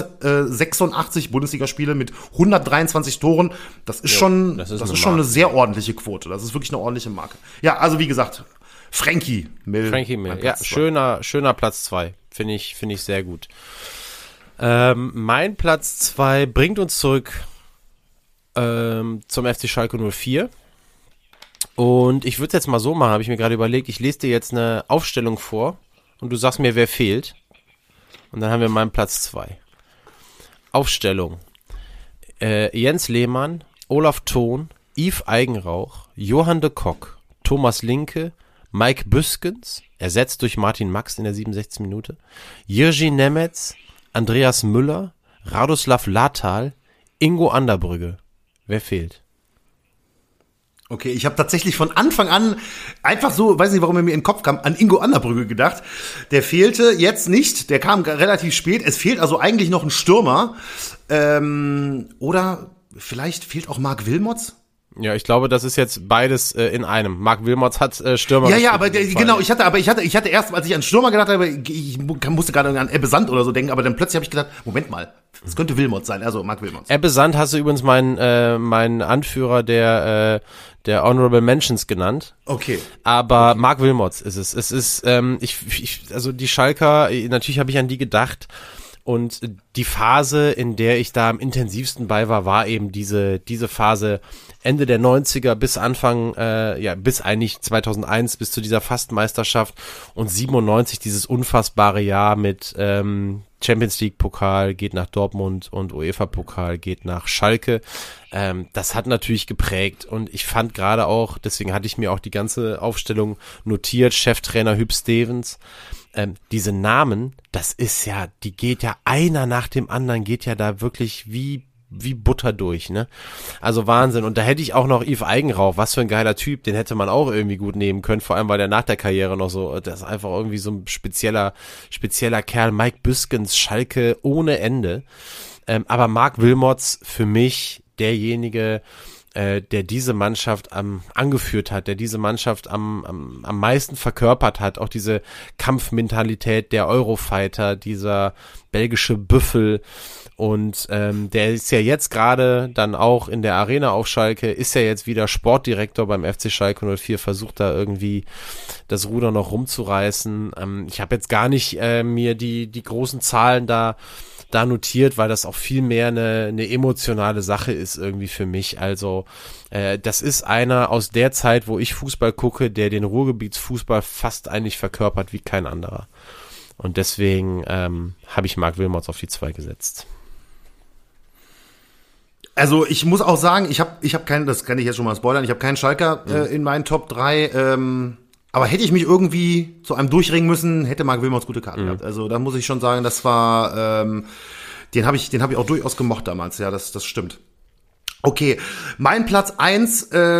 386 Bundesligaspiele mit 123 Toren. Das ist schon eine sehr ordentliche Quote. Das ist wirklich eine ordentliche Marke. Ja, also wie gesagt, Frankie Mill. Ja, schöner Platz 2. Finde ich sehr gut. Mein Platz 2 bringt uns zurück zum FC Schalke 04. Und ich würde es jetzt mal so machen, habe ich mir gerade überlegt, ich lese dir jetzt eine Aufstellung vor und du sagst mir, wer fehlt. Und dann haben wir meinen Platz 2. Aufstellung. Jens Lehmann, Olaf Thon, Yves Eigenrauch, Johann de Kock, Thomas Linke, Mike Büskens, ersetzt durch Martin Max in der 67. Minute, Jiří Nemetz, Andreas Müller, Radoslav Latal, Ingo Anderbrügge. Wer fehlt? Okay, ich habe tatsächlich von Anfang an einfach so, weiß nicht, warum er mir in den Kopf kam, an Ingo Anderbrügge gedacht. Der fehlte jetzt nicht, der kam relativ spät. Es fehlt also eigentlich noch ein Stürmer. Oder vielleicht fehlt auch Marc Wilmots? Ja, ich glaube, das ist jetzt beides in einem. Marc Wilmots hat Stürmer. Ja, aber genau, ich hatte erst, als ich an Stürmer gedacht habe, ich musste gerade an Ebbe Sand oder so denken, aber dann plötzlich habe ich gedacht, Moment mal, das könnte Wilmots sein, also Marc Wilmots. Ebbe Sand hast du übrigens meinen Anführer der Honorable Mentions genannt. Okay. Aber Marc Wilmots ist es. Es ist, also die Schalker, natürlich habe ich an die gedacht. Und die Phase, in der ich da am intensivsten bei war eben diese Phase Ende der 90er bis Anfang, bis eigentlich 2001, bis zu dieser Fastmeisterschaft und 97 dieses unfassbare Jahr mit Champions League Pokal geht nach Dortmund und UEFA Pokal geht nach Schalke. Das hat natürlich geprägt und ich fand gerade auch, deswegen hatte ich mir auch die ganze Aufstellung notiert, Cheftrainer Hüb Stevens, diese Namen, das ist ja, die geht ja einer nach dem anderen, geht ja da wirklich wie Butter durch, ne? Also Wahnsinn. Und da hätte ich auch noch Yves Eigenrauch, was für ein geiler Typ, den hätte man auch irgendwie gut nehmen können, vor allem weil der nach der Karriere noch so, das ist einfach irgendwie so ein spezieller Kerl, Mike Büskens, Schalke ohne Ende. Aber Marc Wilmots für mich derjenige, der diese Mannschaft angeführt hat, der diese Mannschaft am meisten verkörpert hat, auch diese Kampfmentalität der Eurofighter, dieser belgische Büffel und der ist ja jetzt gerade dann auch in der Arena auf Schalke, ist ja jetzt wieder Sportdirektor beim FC Schalke 04, versucht da irgendwie das Ruder noch rumzureißen. Ich habe jetzt gar nicht mir die großen Zahlen da notiert, weil das auch viel mehr eine emotionale Sache ist irgendwie für mich. Also das ist einer aus der Zeit, wo ich Fußball gucke, der den Ruhrgebietsfußball fast eigentlich verkörpert wie kein anderer. Und deswegen habe ich Marc Wilmots auf die 2 gesetzt. Also ich muss auch sagen, ich habe keinen, das kann ich jetzt schon mal spoilern, ich habe keinen Schalker in meinen Top 3, aber hätte ich mich irgendwie zu einem durchringen müssen, hätte Marc Wilmots gute Karten gehabt. Also da muss ich schon sagen, das war, den habe ich auch durchaus gemocht damals, ja, das stimmt. Okay, mein Platz 1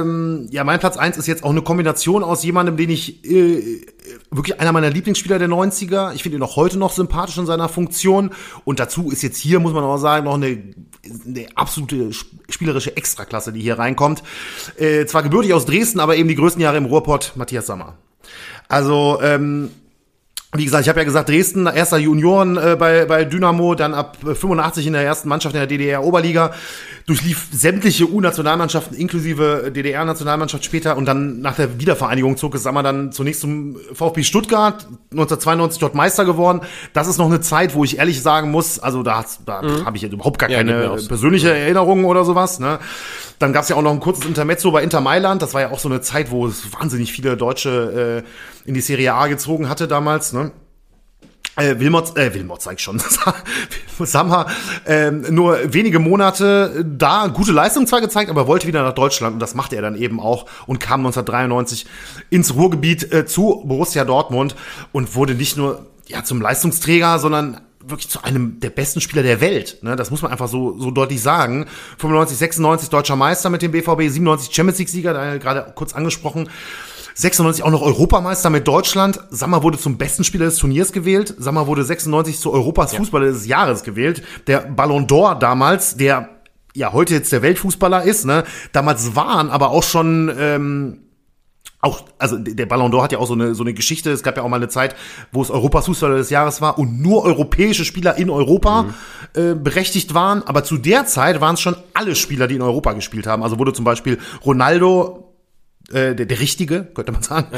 ist jetzt auch eine Kombination aus jemandem, den ich wirklich einer meiner Lieblingsspieler der 90er, ich finde ihn auch heute noch sympathisch in seiner Funktion und dazu ist jetzt hier, muss man auch sagen, noch eine absolute spielerische Extraklasse, die hier reinkommt. Zwar gebürtig aus Dresden, aber eben die größten Jahre im Ruhrpott, Matthias Sammer. Also, wie gesagt, ich habe ja gesagt, Dresden, erster Junioren bei Dynamo, dann ab 85 in der ersten Mannschaft in der DDR-Oberliga, durchlief sämtliche U-Nationalmannschaften inklusive DDR-Nationalmannschaft später und dann nach der Wiedervereinigung zog es Sammer dann zunächst zum VfB Stuttgart, 1992 dort Meister geworden. Das ist noch eine Zeit, wo ich ehrlich sagen muss, also da habe ich jetzt überhaupt gar keine persönliche Erinnerungen oder sowas, ne? Dann gab es ja auch noch ein kurzes Intermezzo bei Inter Mailand. Das war ja auch so eine Zeit, wo es wahnsinnig viele Deutsche in die Serie A gezogen hatte damals, ne? Wilmots sag ich schon, Sammer, nur wenige Monate da, gute Leistung zwar gezeigt, aber wollte wieder nach Deutschland und das machte er dann eben auch und kam 1993 ins Ruhrgebiet zu Borussia Dortmund und wurde nicht nur zum Leistungsträger, sondern wirklich zu einem der besten Spieler der Welt, ne? Das muss man einfach so deutlich sagen. 95, 96 deutscher Meister mit dem BVB, 97 Champions League Sieger, da gerade kurz angesprochen. 96 auch noch Europameister mit Deutschland. Sammer wurde zum besten Spieler des Turniers gewählt. Sammer wurde 96 zu Europas Fußballer des Jahres gewählt. Der Ballon d'Or damals, der heute jetzt der Weltfußballer ist, ne? Damals waren aber auch schon also der Ballon d'Or hat ja auch so eine Geschichte. Es gab ja auch mal eine Zeit, wo es Europas Fußballer des Jahres war und nur europäische Spieler in Europa berechtigt waren. Aber zu der Zeit waren es schon alle Spieler, die in Europa gespielt haben. Also wurde zum Beispiel Ronaldo, der Richtige, könnte man sagen,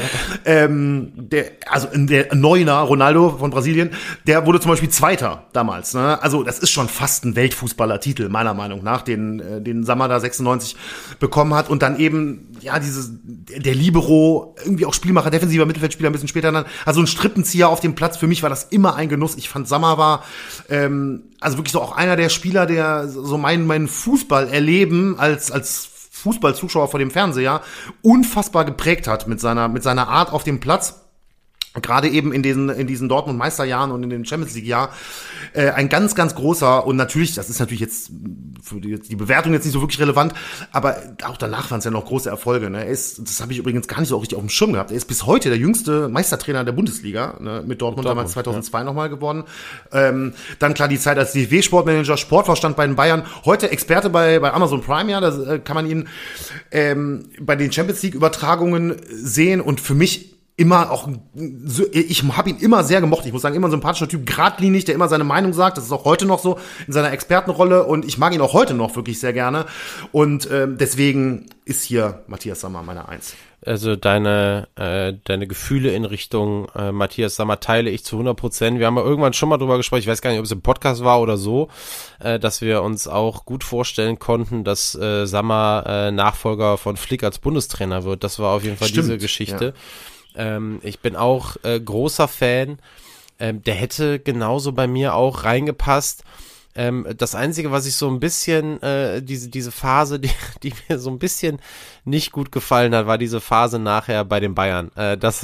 der Neuner, Ronaldo von Brasilien, der wurde zum Beispiel Zweiter damals, ne? Also das ist schon fast ein Weltfußballertitel, meiner Meinung nach, den Sammer da 96 bekommen hat und dann eben, der Libero, irgendwie auch Spielmacher, defensiver Mittelfeldspieler ein bisschen später dann, also ein Strippenzieher auf dem Platz, für mich war das immer ein Genuss. Ich fand Sammer war, also wirklich so auch einer der Spieler, der so mein Fußball erleben als Fußballzuschauer vor dem Fernseher unfassbar geprägt hat mit seiner Art auf dem Platz. gerade eben in diesen Dortmund-Meisterjahren und in den Champions-League-Jahr ein ganz, ganz großer, und natürlich, das ist natürlich jetzt für die Bewertung jetzt nicht so wirklich relevant, aber auch danach waren es ja noch große Erfolge. Ne? Das habe ich übrigens gar nicht so richtig auf dem Schirm gehabt, er ist bis heute der jüngste Meistertrainer der Bundesliga, ne? Mit Dortmund damals 2002 nochmal geworden. Dann klar die Zeit als DFB-Sportmanager, Sportvorstand bei den Bayern, heute Experte bei Amazon Prime, ja, da kann man ihn bei den Champions-League-Übertragungen sehen, und für mich immer auch, ich habe ihn immer sehr gemocht. Ich muss sagen, immer ein sympathischer Typ, geradlinig, der immer seine Meinung sagt. Das ist auch heute noch so in seiner Expertenrolle, und ich mag ihn auch heute noch wirklich sehr gerne. Und deswegen ist hier Matthias Sammer meine Eins. Also deine Gefühle in Richtung Matthias Sammer teile ich zu 100%. Wir haben ja irgendwann schon mal drüber gesprochen, ich weiß gar nicht, ob es im Podcast war oder so, dass wir uns auch gut vorstellen konnten, dass Sammer Nachfolger von Flick als Bundestrainer wird. Das war auf jeden Fall diese Geschichte. Ja. Ich bin auch großer Fan. Der hätte genauso bei mir auch reingepasst. Das Einzige, was ich so ein bisschen, diese Phase, die mir so ein bisschen nicht gut gefallen hat, war diese Phase nachher bei den Bayern. Das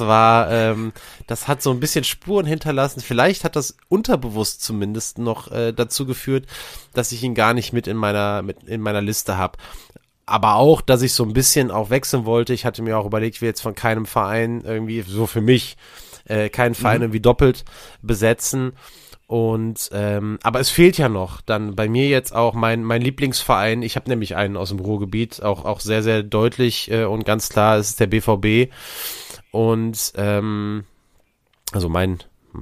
hat so ein bisschen Spuren hinterlassen. Vielleicht hat das unterbewusst zumindest noch dazu geführt, dass ich ihn gar nicht mit in meiner Liste habe. Aber auch, dass ich so ein bisschen auch wechseln wollte. Ich hatte mir auch überlegt, ich will jetzt von keinem Verein irgendwie, so für mich, keinen Verein irgendwie doppelt besetzen. Und aber es fehlt ja noch dann bei mir jetzt auch mein Lieblingsverein. Ich habe nämlich einen aus dem Ruhrgebiet, auch sehr, sehr deutlich und ganz klar, es ist der BVB. Und also mein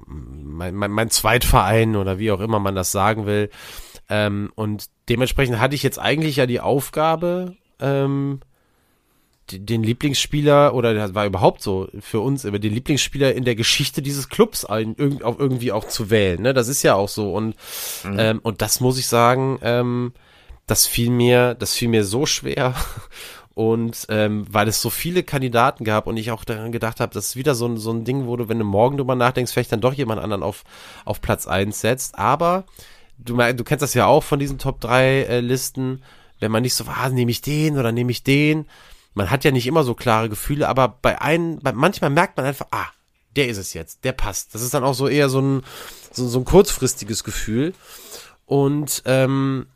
Zweitverein oder wie auch immer man das sagen will. Und dementsprechend hatte ich jetzt eigentlich ja die Aufgabe, den Lieblingsspieler, oder das war überhaupt so für uns, den Lieblingsspieler in der Geschichte dieses Clubs irgendwie auch zu wählen. Ne? Das ist ja auch so. Und das muss ich sagen, das fiel mir so schwer. Und weil es so viele Kandidaten gab und ich auch daran gedacht habe, dass es wieder so ein Ding wurde, wenn du morgen drüber nachdenkst, vielleicht dann doch jemand anderen auf Platz 1 setzt. Aber du kennst das ja auch von diesen Top 3 Listen, wenn man nicht so, nehme ich den oder nehme ich den. Man hat ja nicht immer so klare Gefühle, aber manchmal merkt man einfach, der ist es jetzt, der passt. Das ist dann auch so eher so ein kurzfristiges Gefühl. Und dann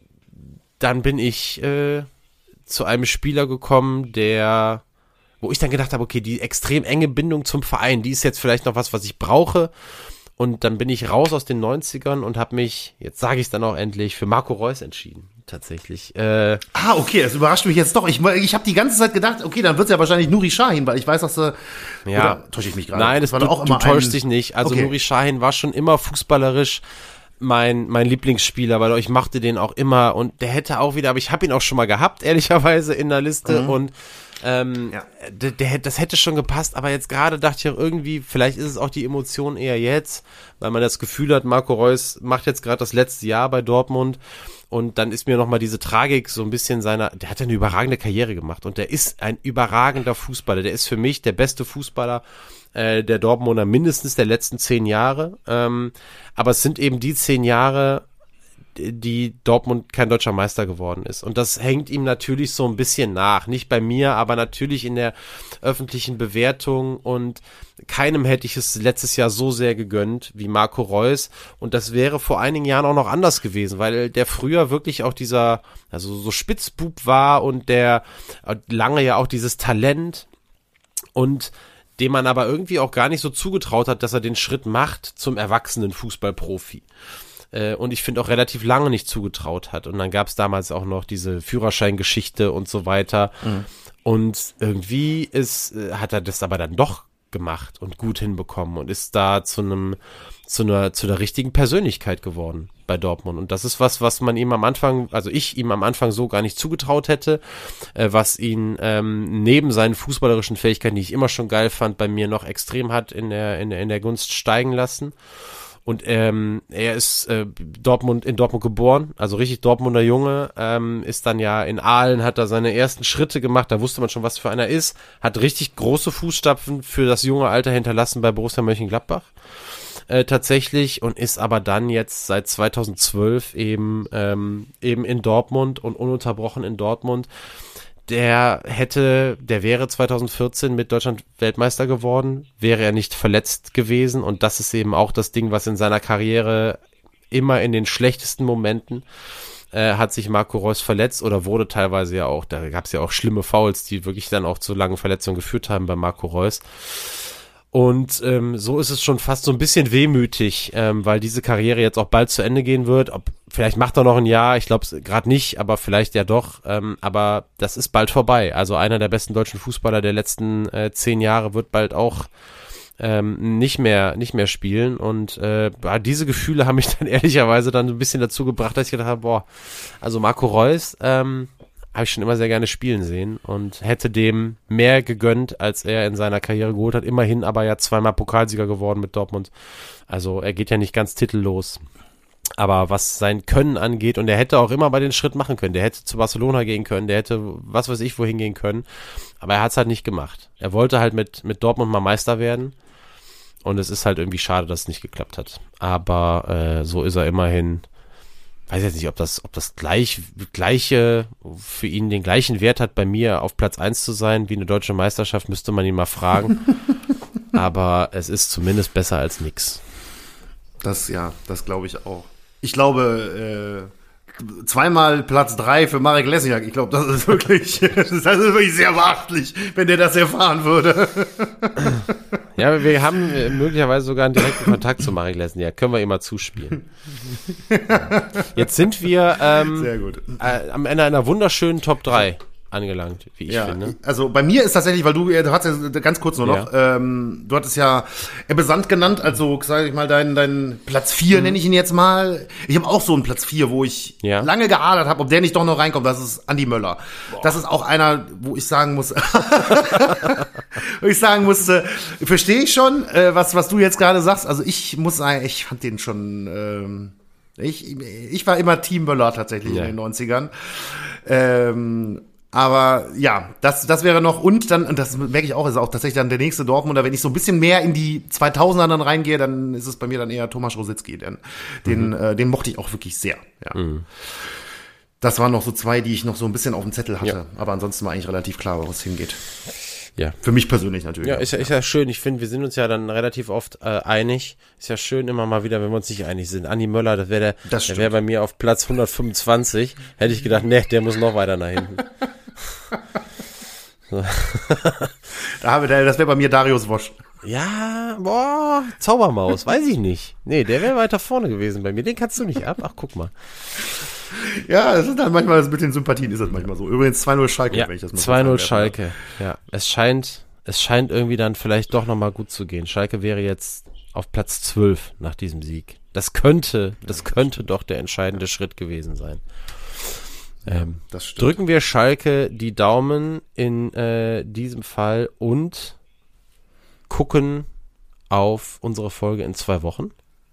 bin ich zu einem Spieler gekommen, wo ich dann gedacht habe, okay, die extrem enge Bindung zum Verein, die ist jetzt vielleicht noch was ich brauche. Und dann bin ich raus aus den 90ern und habe mich, jetzt sage ich es dann auch endlich, für Marco Reus entschieden, tatsächlich. Okay, das überrascht mich jetzt doch. Ich habe die ganze Zeit gedacht, okay, dann wird es ja wahrscheinlich Nuri Sahin, weil ich weiß, dass oder täusche ich mich gerade? Nein, du täuschst dich nicht. Also okay. Nuri Sahin war schon immer fußballerisch mein Lieblingsspieler, weil ich mochte den auch immer, und der hätte auch wieder, aber ich habe ihn auch schon mal gehabt, ehrlicherweise, in der Liste, und das hätte schon gepasst, aber jetzt gerade dachte ich auch irgendwie, vielleicht ist es auch die Emotion eher jetzt, weil man das Gefühl hat, Marco Reus macht jetzt gerade das letzte Jahr bei Dortmund, und dann ist mir nochmal diese Tragik so ein bisschen der hat eine überragende Karriere gemacht, und der ist ein überragender Fußballer, der ist für mich der beste Fußballer der Dortmunder mindestens der letzten 10 Jahre, aber es sind eben die 10 Jahre, die Dortmund kein deutscher Meister geworden ist. Und das hängt ihm natürlich so ein bisschen nach. Nicht bei mir, aber natürlich in der öffentlichen Bewertung. Und keinem hätte ich es letztes Jahr so sehr gegönnt wie Marco Reus. Und das wäre vor einigen Jahren auch noch anders gewesen, weil der früher wirklich auch so Spitzbub war und der lange ja auch dieses Talent, und dem man aber irgendwie auch gar nicht so zugetraut hat, dass er den Schritt macht zum erwachsenen Fußballprofi. Und ich finde auch relativ lange nicht zugetraut hat. Und dann gab es damals auch noch diese Führerscheingeschichte und so weiter. Mhm. Und irgendwie hat er das aber dann doch gemacht und gut hinbekommen und ist da zu der richtigen Persönlichkeit geworden bei Dortmund. Und das ist was man ihm am Anfang, also ich ihm am Anfang so gar nicht zugetraut hätte, was ihn neben seinen fußballerischen Fähigkeiten, die ich immer schon geil fand, bei mir noch extrem hat in der Gunst steigen lassen. Und er ist in Dortmund geboren, also richtig Dortmunder Junge, ist dann ja in Aalen, hat da seine ersten Schritte gemacht, da wusste man schon, was für einer ist, hat richtig große Fußstapfen für das junge Alter hinterlassen bei Borussia Mönchengladbach tatsächlich, und ist aber dann jetzt seit 2012 eben in Dortmund und ununterbrochen in Dortmund. der wäre 2014 mit Deutschland Weltmeister geworden, wäre er nicht verletzt gewesen. Und das ist eben auch das Ding, was in seiner Karriere immer in den schlechtesten Momenten hat sich Marco Reus verletzt oder wurde teilweise ja auch, da gab es ja auch schlimme Fouls, die wirklich dann auch zu langen Verletzungen geführt haben bei Marco Reus. Und so ist es schon fast so ein bisschen wehmütig, weil diese Karriere jetzt auch bald zu Ende gehen wird. Vielleicht macht er noch ein Jahr, ich glaube es gerade nicht, aber vielleicht ja doch. Aber das ist bald vorbei. Also einer der besten deutschen Fußballer der letzten 10 Jahre wird bald auch nicht mehr spielen. Und diese Gefühle haben mich dann ehrlicherweise dann ein bisschen dazu gebracht, dass ich gedacht habe, also Marco Reus habe ich schon immer sehr gerne spielen sehen und hätte dem mehr gegönnt, als er in seiner Karriere geholt hat. Immerhin aber ja 2-mal Pokalsieger geworden mit Dortmund. Also er geht ja nicht ganz titellos. Aber was sein Können angeht, und er hätte auch immer mal den Schritt machen können. Der hätte zu Barcelona gehen können, der hätte was weiß ich wohin gehen können. Aber er hat es halt nicht gemacht. Er wollte halt mit Dortmund mal Meister werden. Und es ist halt irgendwie schade, dass es nicht geklappt hat. Aber so ist er immerhin. Weiß jetzt nicht, ob das gleiche für ihn den gleichen Wert hat, bei mir auf Platz 1 zu sein, wie eine deutsche Meisterschaft, müsste man ihn mal fragen. Aber es ist zumindest besser als nix. Das glaube ich auch. Ich glaube, 2-mal Platz 3 für Marek Lesniak. Ich glaube, das ist wirklich sehr beachtlich, wenn der das erfahren würde. Ja, wir haben möglicherweise sogar einen direkten Kontakt zu Marek Lesniak. Können wir ihm mal zuspielen. Jetzt sind wir sehr gut. Am Ende einer wunderschönen Top 3 angelangt, wie ich finde. Also bei mir ist tatsächlich, weil du hast ja ganz kurz nur noch, du hattest ja Ebbe Sand genannt, also sage ich mal dein Platz 4 nenne ich ihn jetzt mal. Ich habe auch so einen Platz 4, wo ich lange gehadert habe, ob der nicht doch noch reinkommt, das ist Andi Möller. Boah. Das ist auch einer, wo ich sagen muss, verstehe ich schon, was du jetzt gerade sagst, also ich muss sagen, ich fand den schon, ich war immer Team Möller tatsächlich in den 90ern. Aber ja, das wäre noch, und das merke ich auch, ist auch tatsächlich dann der nächste Dortmunder, wenn ich so ein bisschen mehr in die 2000er dann reingehe, dann ist es bei mir dann eher Tomasz Rositzky, den mochte ich auch wirklich sehr. Ja. Das waren noch so 2, die ich noch so ein bisschen auf dem Zettel hatte, aber ansonsten war eigentlich relativ klar, wo es hingeht. Ja. Für mich persönlich natürlich. Ja, ist ja schön. Ich finde, wir sind uns ja dann relativ oft einig. Ist ja schön immer mal wieder, wenn wir uns nicht einig sind. Andi Möller, der wäre bei mir auf Platz 125. Hätte ich gedacht, der muss noch weiter nach hinten. So. Das wäre bei mir Darius Wosch. Ja, Zaubermaus, weiß ich nicht. Nee, der wäre weiter vorne gewesen bei mir. Den kannst du nicht ab. Ach, guck mal. Ja, das ist dann manchmal, mit den Sympathien ist das manchmal so. Übrigens 2-0 Schalke, wenn ich das mal 2-0 Schalke, ja. Es scheint irgendwie dann vielleicht doch nochmal gut zu gehen. Schalke wäre jetzt auf Platz 12 nach diesem Sieg. Das könnte doch der entscheidende Schritt gewesen sein. Das stimmt. Drücken wir Schalke die Daumen in diesem Fall und gucken auf unsere Folge in 2 Wochen.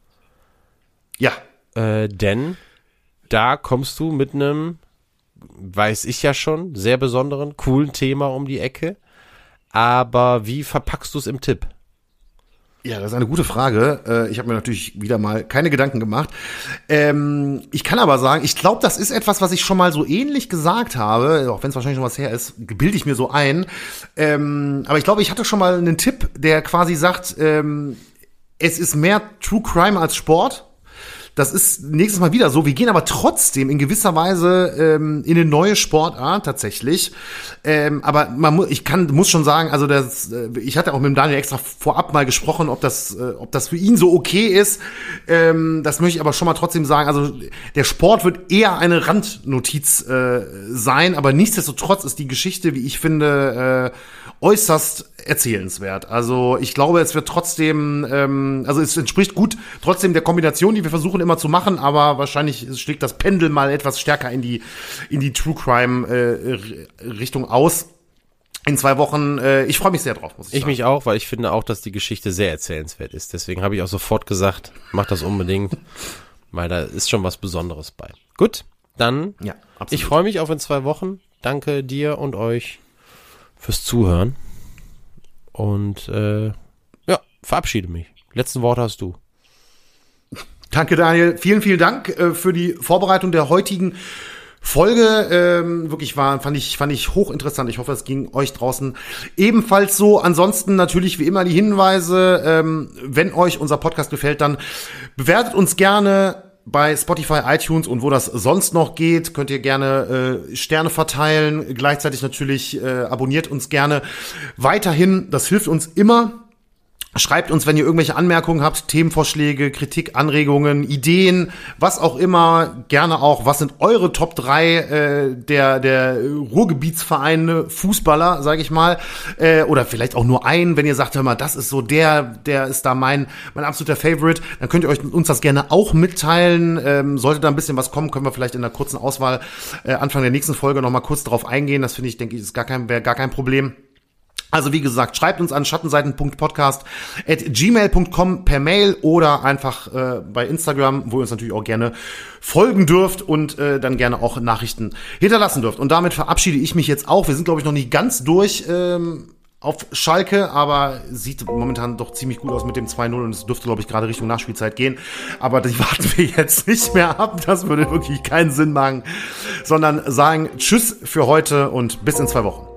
Ja. Denn da kommst du mit einem, weiß ich ja schon, sehr besonderen, coolen Thema um die Ecke. Aber wie verpackst du es im Tipp? Ja, das ist eine gute Frage. Ich habe mir natürlich wieder mal keine Gedanken gemacht. Ich kann aber sagen, ich glaube, das ist etwas, was ich schon mal so ähnlich gesagt habe, auch wenn es wahrscheinlich schon was her ist, bilde ich mir so ein. Aber ich glaube, ich hatte schon mal einen Tipp, der quasi sagt, es ist mehr True Crime als Sport. Das ist nächstes Mal wieder so. Wir gehen aber trotzdem in gewisser Weise in eine neue Sportart tatsächlich. Aber muss schon sagen, also ich hatte auch mit dem Daniel extra vorab mal gesprochen, ob das für ihn so okay ist. Das möchte ich aber schon mal trotzdem sagen. Also der Sport wird eher eine Randnotiz sein, aber nichtsdestotrotz ist die Geschichte, wie ich finde, äußerst erzählenswert. Also ich glaube, es wird trotzdem, also es entspricht gut trotzdem der Kombination, die wir versuchen immer zu machen, aber wahrscheinlich schlägt das Pendel mal etwas stärker in die True Crime Richtung aus. In 2 Wochen, ich freue mich sehr drauf, muss ich sagen. Ich mich auch, weil ich finde auch, dass die Geschichte sehr erzählenswert ist. Deswegen habe ich auch sofort gesagt, mach das unbedingt, weil da ist schon was Besonderes bei. Gut, dann, ja, absolut. Ich freue mich auf in 2 Wochen. Danke dir und euch fürs Zuhören. Und verabschiede mich. Letzten Worte hast du. Danke, Daniel. Vielen, vielen Dank für die Vorbereitung der heutigen Folge. Wirklich fand ich hochinteressant. Ich hoffe, es ging euch draußen ebenfalls so. Ansonsten natürlich wie immer die Hinweise, wenn euch unser Podcast gefällt, dann bewertet uns gerne bei Spotify, iTunes und wo das sonst noch geht. Könnt ihr gerne Sterne verteilen. Gleichzeitig natürlich abonniert uns gerne weiterhin. Das hilft uns immer. Schreibt uns, wenn ihr irgendwelche Anmerkungen habt, Themenvorschläge, Kritik, Anregungen, Ideen, was auch immer. Gerne auch, was sind eure Top 3 der Ruhrgebietsvereine, Fußballer, sage ich mal. Oder vielleicht auch nur einen, wenn ihr sagt, hör mal, das ist so der ist da mein absoluter Favorite. Dann könnt ihr uns das gerne auch mitteilen. Sollte da ein bisschen was kommen, können wir vielleicht in einer kurzen Auswahl Anfang der nächsten Folge noch mal kurz darauf eingehen. Das finde ich, denke ich, wäre gar kein Problem. Also wie gesagt, schreibt uns an schattenseiten.podcast@gmail.com per Mail oder einfach bei Instagram, wo ihr uns natürlich auch gerne folgen dürft und dann gerne auch Nachrichten hinterlassen dürft. Und damit verabschiede ich mich jetzt auch. Wir sind, glaube ich, noch nicht ganz durch auf Schalke, aber sieht momentan doch ziemlich gut aus mit dem 2-0 und es dürfte, glaube ich, gerade Richtung Nachspielzeit gehen. Aber die warten wir jetzt nicht mehr ab. Das würde wirklich keinen Sinn machen, sondern sagen Tschüss für heute und bis in 2 Wochen.